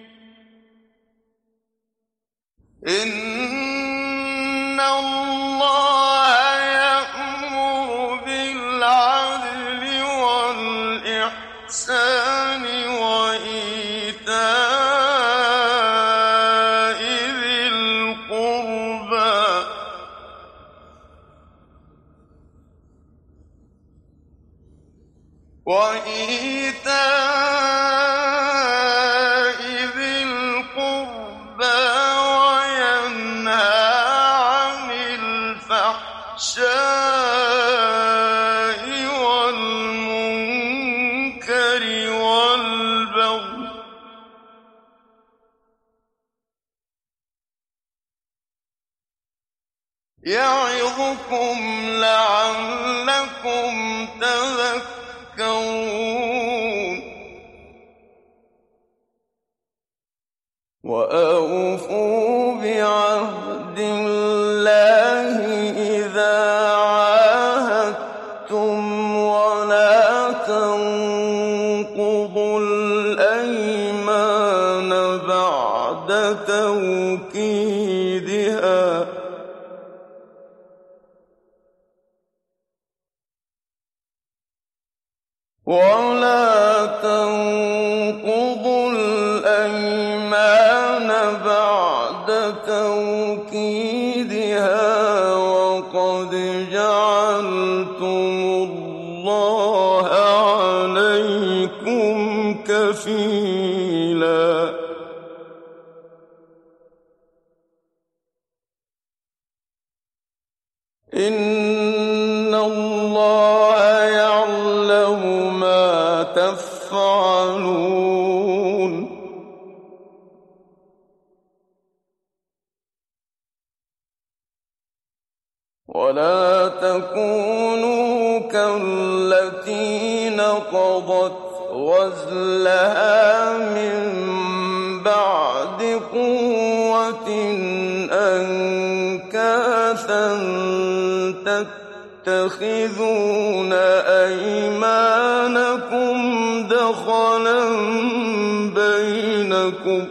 إِنَّ اللَّهَ يَأْمُرُ بِالْعَدْلِ وَالْإِحْسَانِ وَإِيتَاءِ ذِي الْقُرْبَىٰ وَإِيتَاءِ ذِي الْقُرْبَىٰ وَيَنْهَىٰ عَنِ الْفَحْشَاءِ وَالْمُنكَرِ وَالْبَغْيِ ۚ يَعِظُكُمْ لَعَلَّكُمْ تَذَكَّرُونَ وَأَوْفُوا بِعَهْدِ اللَّهِ إِذَا عَاهَدتُّمْ وَلَا تَنقُضُوا الْأَيْمَانَ بَعْدَ تَوْكِيدِهَا ۚ وَلَا تَنقُضُوا الْأَيْمَانَ بَعْدَ تَوْكِيدِهَا وَقَدْ جَعَلْتُمُ اللَّهَ عَلَيْكُمْ كَفِيلًا إِنَّ اللَّهَ يَعْلَمُ مَا تَفْعَلُونَ وَلَا تَكُونُوا كَالَّتِي نَقَضَتْ غَزْلَهَا مِن بَعْدِ قُوَّةٍ أَنكَاثًا تَتَّخِذُونَ أَيْمَانَكُمْ دَخَلًا بَيْنَكُمْ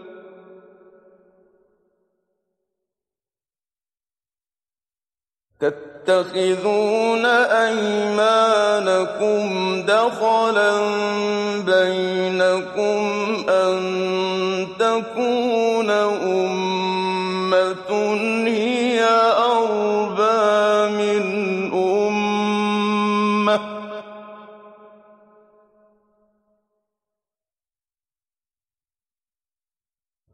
تَتَّخِذُونَ أَيْمَانَكُمْ دَخَلًا بَيْنَكُمْ أَن تَكُونَ أُمَّةٌ هِيَ أَرْبَىٰ مِنْ أُمَّةٍ ۚ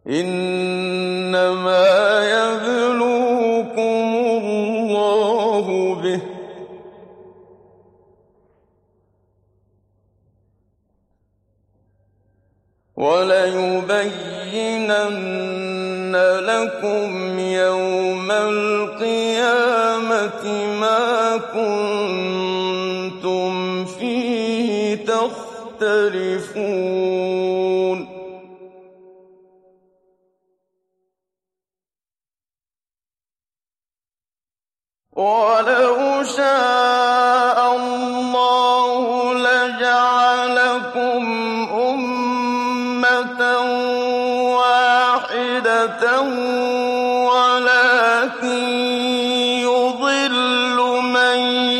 إنما يبلوكم الله به وليبينن لكم يوم القيامة ما كنتم فيه تختلفون ولو شاء الله لجعلكم أمة واحدة ولكن يضل من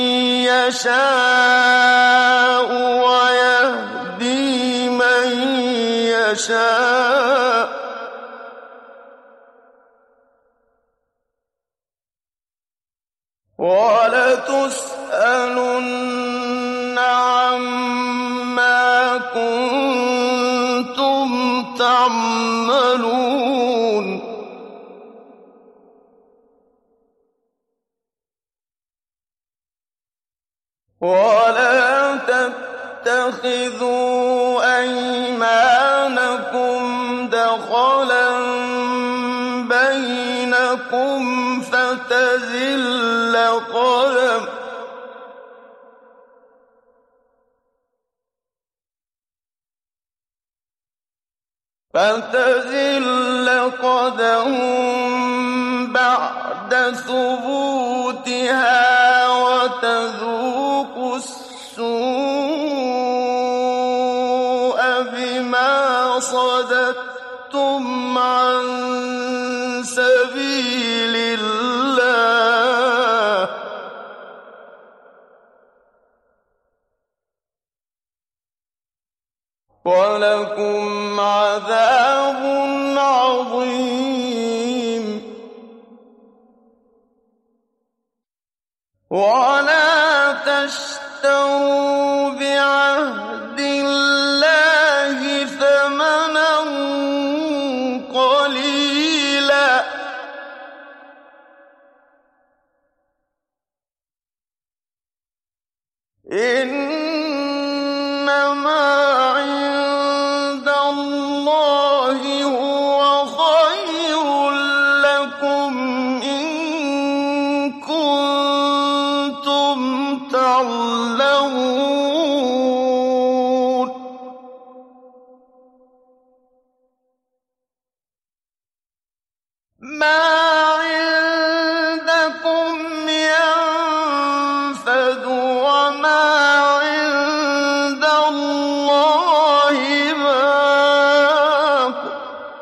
يشاء ويهدي من يشاء وَلَتُسْأَلُنَّ عَمَّا كُنتُمْ تَعْمَلُونَ وَلَا تَتَّخِذُوا أَيْمَانَكُمْ دَخَلًا بَيْنَكُمْ فَتَزِلَّ قَدَمٌ فَتَزِلَّ قَدَمٌ بَعْدَ ثُبُوتِهَا وَتَذُوقُوا السُّوءَ بِمَا صَدَدتُّمْ عَن سَبِيلِ اللَّهِ وَلَكُمْ عَذَابٌ عَظِيمٌ وَلَا تَشْتَرُوا بِعَهْدِ اللَّهِ ثَمَنًا قَلِيلًا ۚ إِنَّمَا عِندَ اللَّهِ هُوَ خَيْرٌ لَّكُمْ إِن كُنتُمْ تَعْلَمُونَ مَا عِندَكُمْ يَنفَدُ وَمَا عِندَ اللَّهِ بَاقٍ ۗ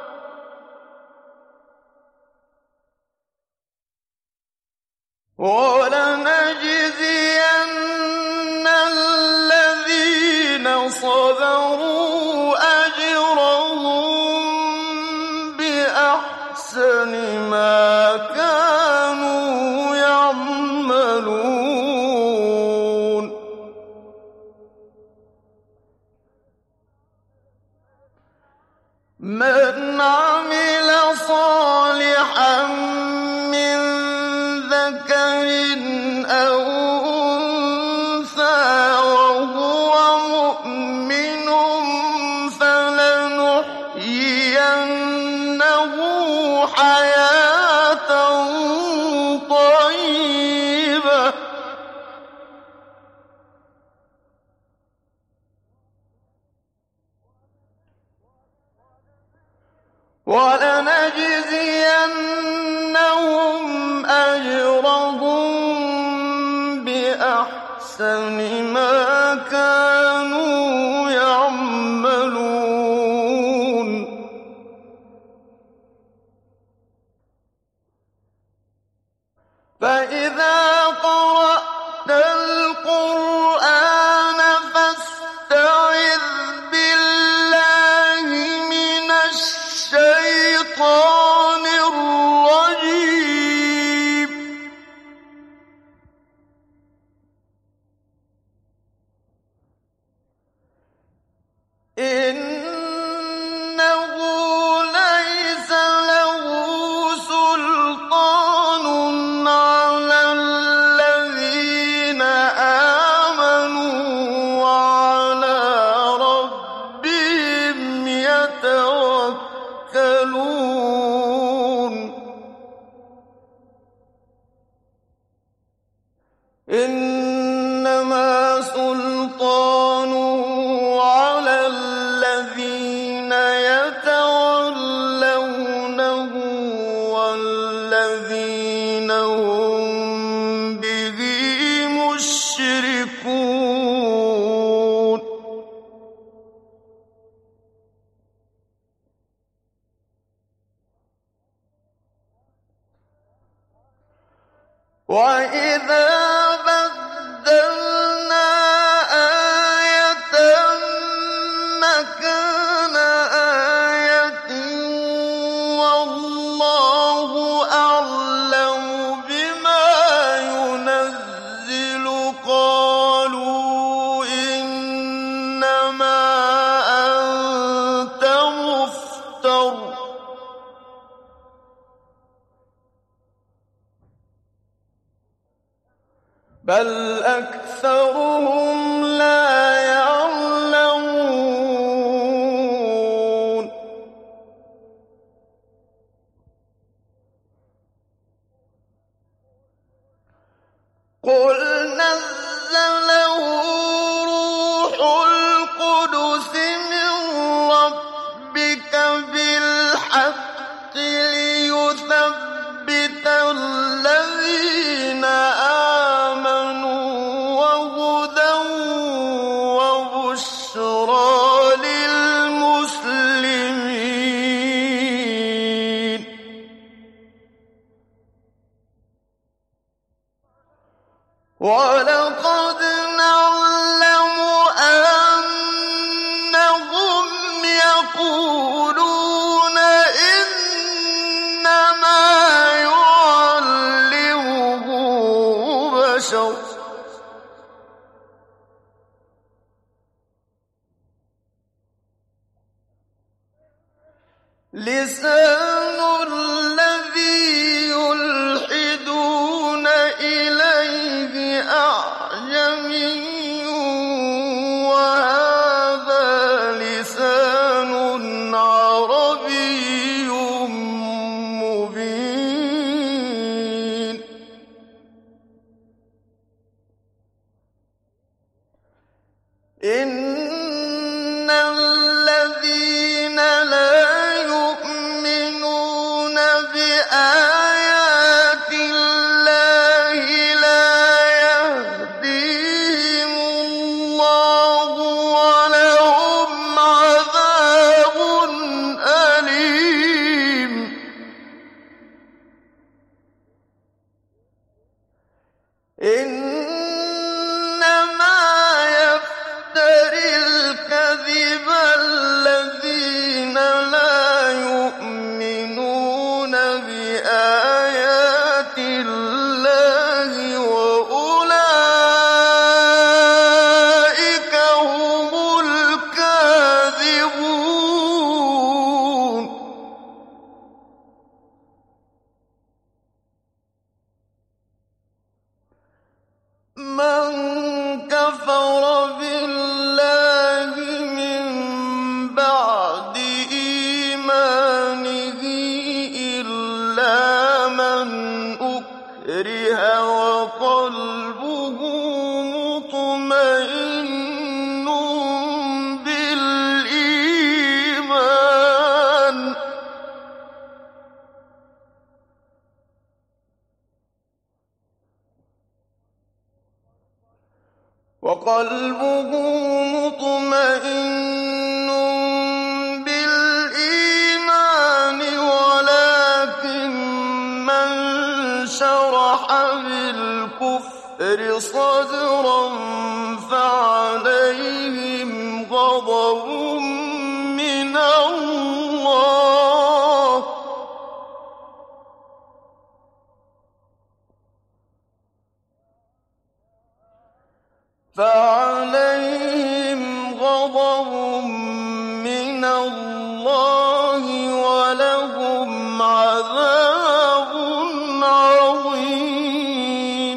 وَلَنَجْزِيَنَّ الَّذِينَ صَبَرُوا أَجْرَهُم بِأَحْسَنِ مَا كَانُوا يَعْمَلُونَ مَنْ عَمِلَ صَالِحًا مِّن ذَكَرٍ أَوْ أُنثَىٰ وَهُوَ مُؤْمِنٌ فَلَنُحْيِيَنَّهُ حَيَاةً طَيِّبَةً وَلَنَجْزِيَنَّهُمْ أَجْرَهُم بِأَحْسَنِ مَا كَانُوا يَعْمَلُونَ فَإِذَا قَرَأْتَ الْقُرْآنَ فَاسْتَعِذْ بِاللَّهِ مِنَ الشَّيْطَانِ الرَّجِيمِ يتوكلون إنما سلطانه على الذين يتولونه والذين هم به مشركون وإذا بدلنا آية مكان آية والله أعلم بما ينزل قالوا إنما أنت مفتر بل أكثرهم لا يعلمون قل نزله روح القدس من ربك بالحق ليثبت الذين آمنوا وهدى وبشرى للمسلمين ولقد نعلم أنهم يقولون إنما يعلمه بشر لسان الذي يلحدون إليه أعجمي وهذا لسان عربي مبين إن الذين لا يؤمنون بآيات الله لا يهديهم الله ولهم عذاب أليم إنما يفتري الكذب الذين لا يؤمنون بآيات الله وأولئك هم الكاذبون من كفر بالله من بعد إيمانه إلا من أكره وقلبه مطمئن بالإيمان وقلبه مطمئن بالإيمان ولكن من شرح بالكفر صدرا فعليهم غضب من الله فعليهم غضب من الله ولهم عذاب عظيم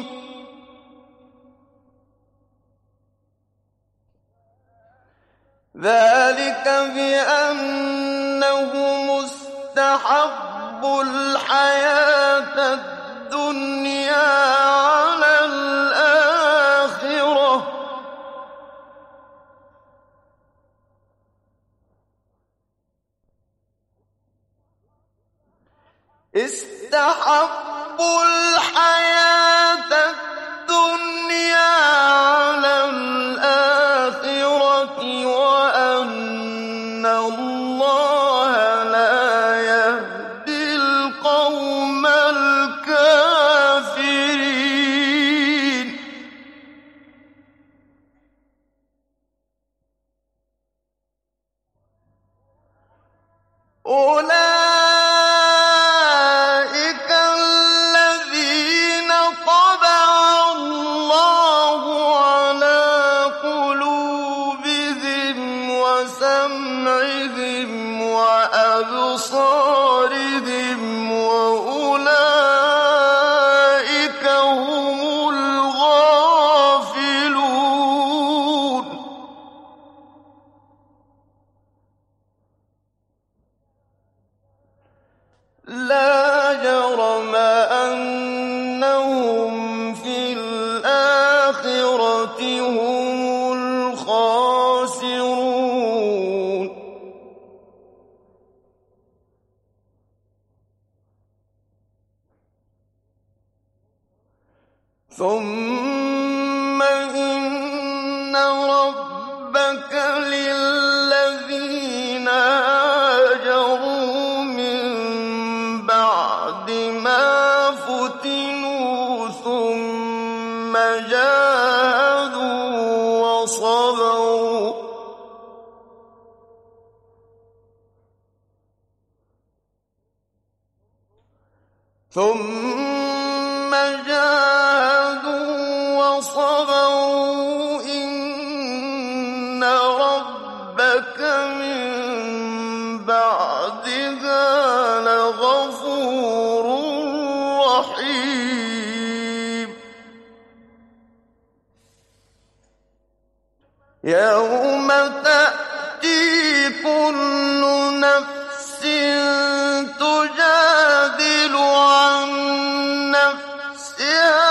ذلك بأن اسْتَحَبُّوا الْحَيَاةَ الدُّنْيَا عَلَى الْآخِرَةِ اسْتَحَبُّوا الْحَيَاةَ الدُّنْيَا عَلَى الْآخِرَةِ وَأَنَّ اللَّهَ لَا يَهْدِي الْقَوْمَ الْكَافِرِينَ. أُولَٰئِكَ الَّذِينَ طَبَعَ اللَّهُ عَلَىٰ قُلُوبِهِمْ وَسَمْعِهِمْ وَأَبْصَارِهِمْ ۖ وَأُولَٰئِكَ هُمُ الْغَافِلُونَ. لَا جَرَمَ أَنَّهُمْ فِي الْآخِرَةِ هُمُ الْخَاسِرُونَ. ثُمَّ إِنَّ رَبَّكَ لِلَّذِينَ هَاجَرُوا مِن بَعْدِ مَا فُتِنُوا ثُمَّ جَاهَدُوا وَصَبَرُوا ثُمَّ جَاهَدُوا وَصَبَرُوا إِنَّ رَبَّكَ مِن بَعْدِهَا لَغَفُورٌ رَّحِيمٌ. يَوْمَ تَأْتِي كُلُّ نَفْسٍ تُجَادِلُ عَن نَّفْسِهَا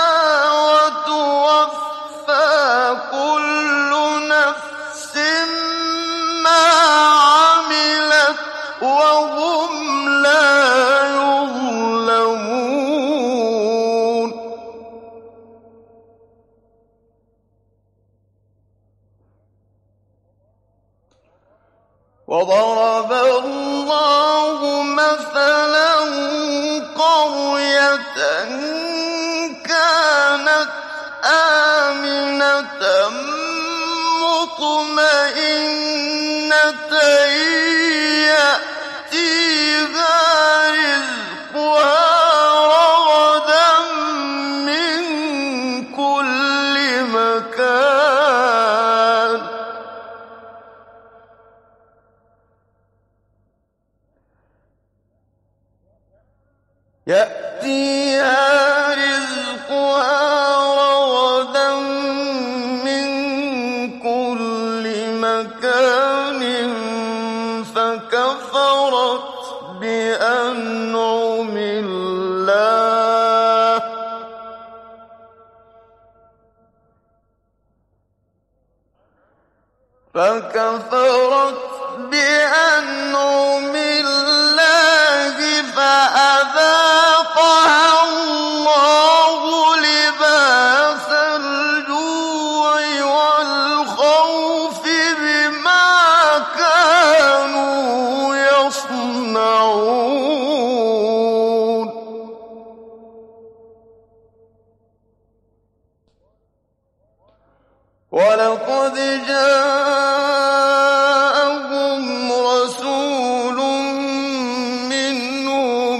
وَتُوَفَّىٰ كُلُّ نَفْسٍ مَّا عَمِلَتْ وَهُمْ لَا يُظْلَمُونَ. وَضَرَبَ اللَّهُ مَثَلًا قَرْيَةً كَانَتْ آمِنَةً مُّطْمَئِنَّةً يَأْتِيهَا رِزْقُهَا رَغَدًا مِّن كُلِّ مَكَانٍ يَأْتِيهَا رِزْقُهَا رَغَدًا مِّن كُلِّ مَكَانٍ فَكَفَرَتْ بِأَنْعُمِ اللَّهِ فَكَفَرَتْ بِأَنْعُمِ اللَّهِ فَأَذَاقَهَا اللَّهُ لِبَاسَ الْجُوعِ وَالْخَوْفِ بِمَا كَانُوا يَصْنَعُونَ. وَلَقَدْ جَاءَهُمْ رَسُولٌ مِّنْهُمْ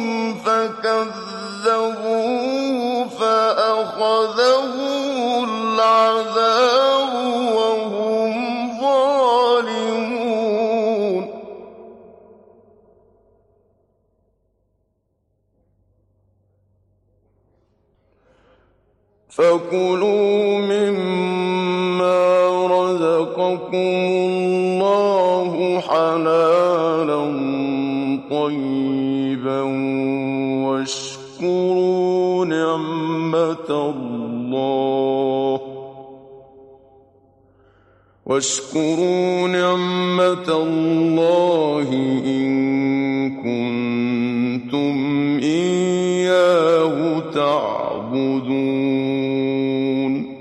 فَكَذَّبُوهُ فَأَخَذَهُمُ الْعَذَابُ وَهُمْ ظَالِمُونَ. فَكُلُوا مِمَّا رَزَقَكُمُ اللَّهُ حَلَالًا طيبا واشكروا نعمة الله واشكروا نعمة الله إن كنتم إياه تعبدون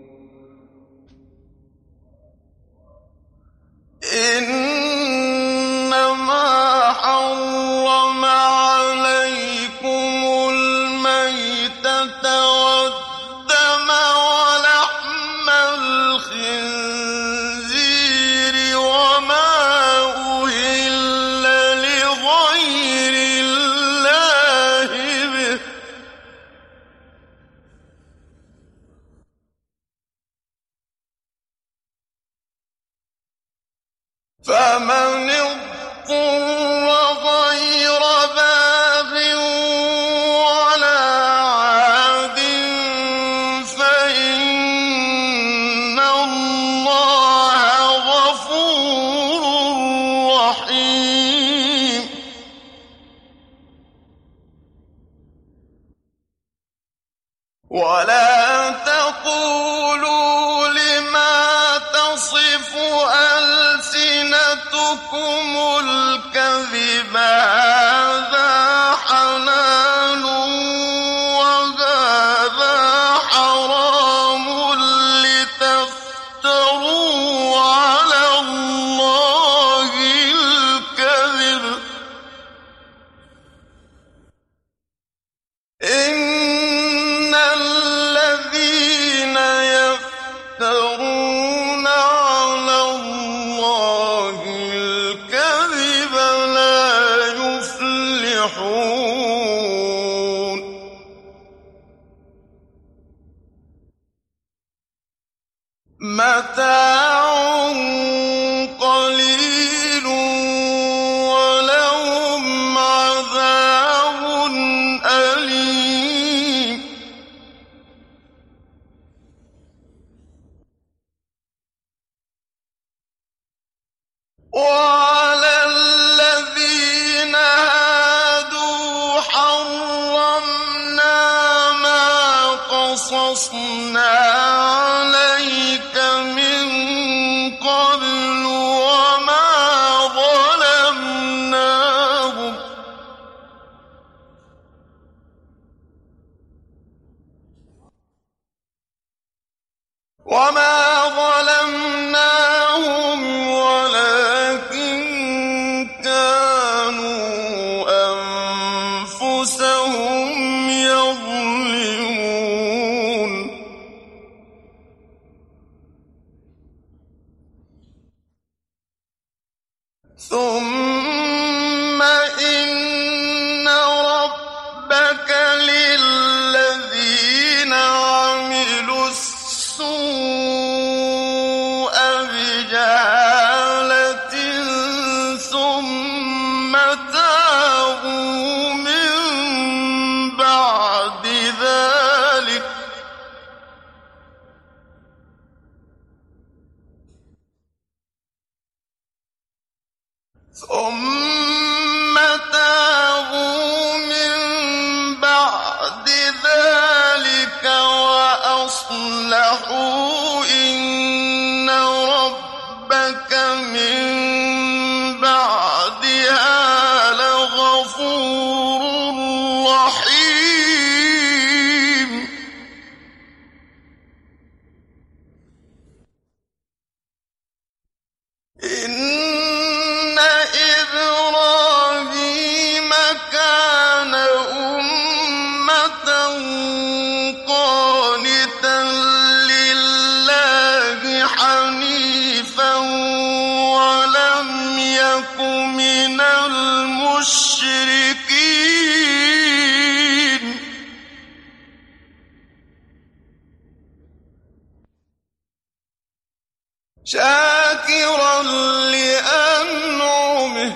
إنما حرم عليكم الميتة والدم ولحم الخنزير وما أهل لغير الله به فمن اضطر غير باغ ولا عاد فإن الله غفور رحيم ولا تقولوا لما تصف ألسنتكم الكذب هذا حلال وهذا حرام لتفتروا على الله الكذب إن الذين يفترون على الله الكذب لا يفلحون متاع قليل ولهم عذاب أليم وعلى الذين هادوا حرمنا ما قصصنا عليك من قبل وما ظلمناهم وما ظلمناهم ولكن كانوا أنفسهم يظلمون ثم إن ربك للذين عملوا السوء بجهالة ثم تابوا من بعد ذلك ثم تابوا من بعد ذلك وأصلحوا إن ربك من بعدها لغفور رحيم إن إبراهيم كان أمة قانتا لله حنيفا ولم يك من المشركين شاكرا لأنعمه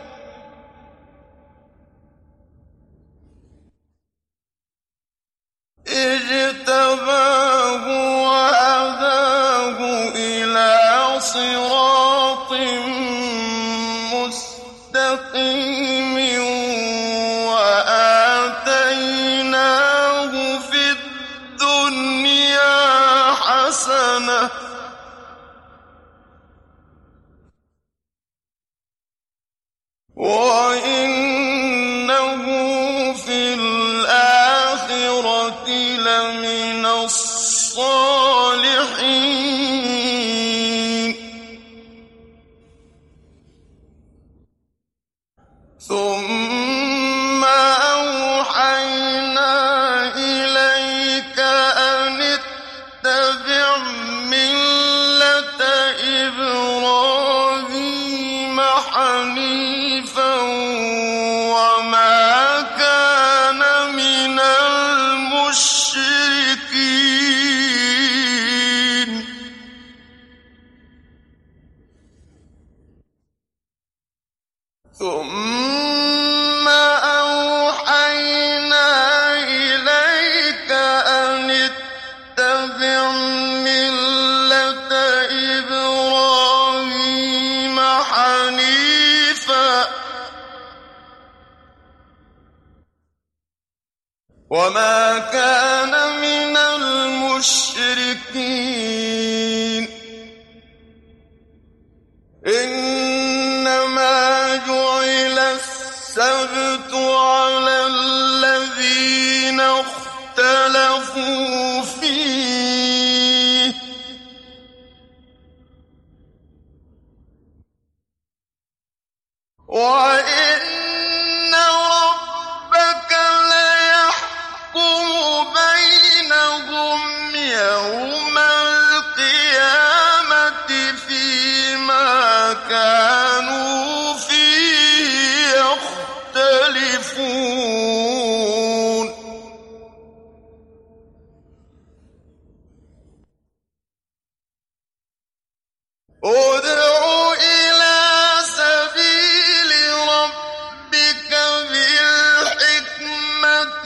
اجتباه وهداه إلى صراط مستقيم وإنه في الآخرة لمن الصالحين. ثم أوحينا إليك أن اتبع ملة إبراهيم حنيفا وما كان من المشركين. ثم أوحينا إليك أن اتبع ملة إبراهيم حنيفا وما كان من المشركين. إنما جعل السبت على الذين اختلفوا فيه وإن ربك ليحكم بينهم يوم القيامة فيما كانوا فيه يختلفون. ادع إلى سبيل ربك بالحكمة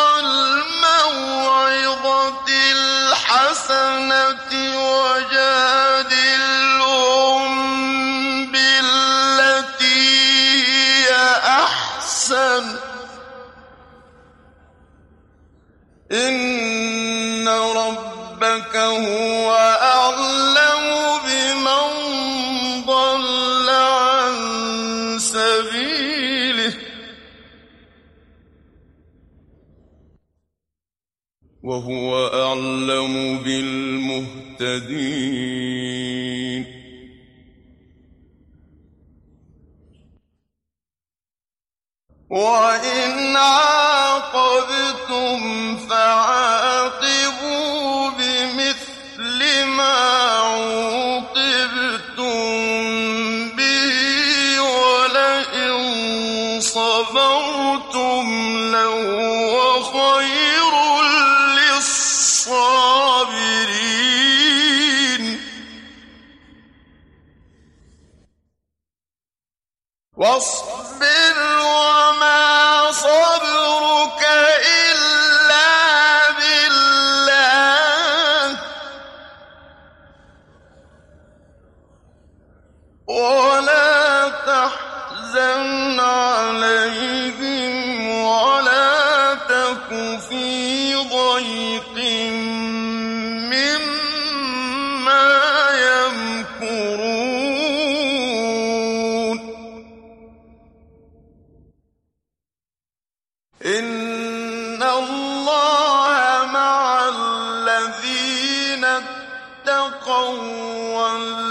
والموعظة الحسنة وجادلهم بالتي هي أحسن إن ربك هو أعلم بمن ضل عن سبيله وهو أعلم بالمهتدين. وإن عاقبتم فعاقبوا بمثل ما عوقبتم به ولئن صبرتم لهو خير للصابرين. واصبر وما صبرك إلا بالله ولا تحزن عليهم ولا تك في ضيق مما يمكرون. إن الله مع الذين اتقوا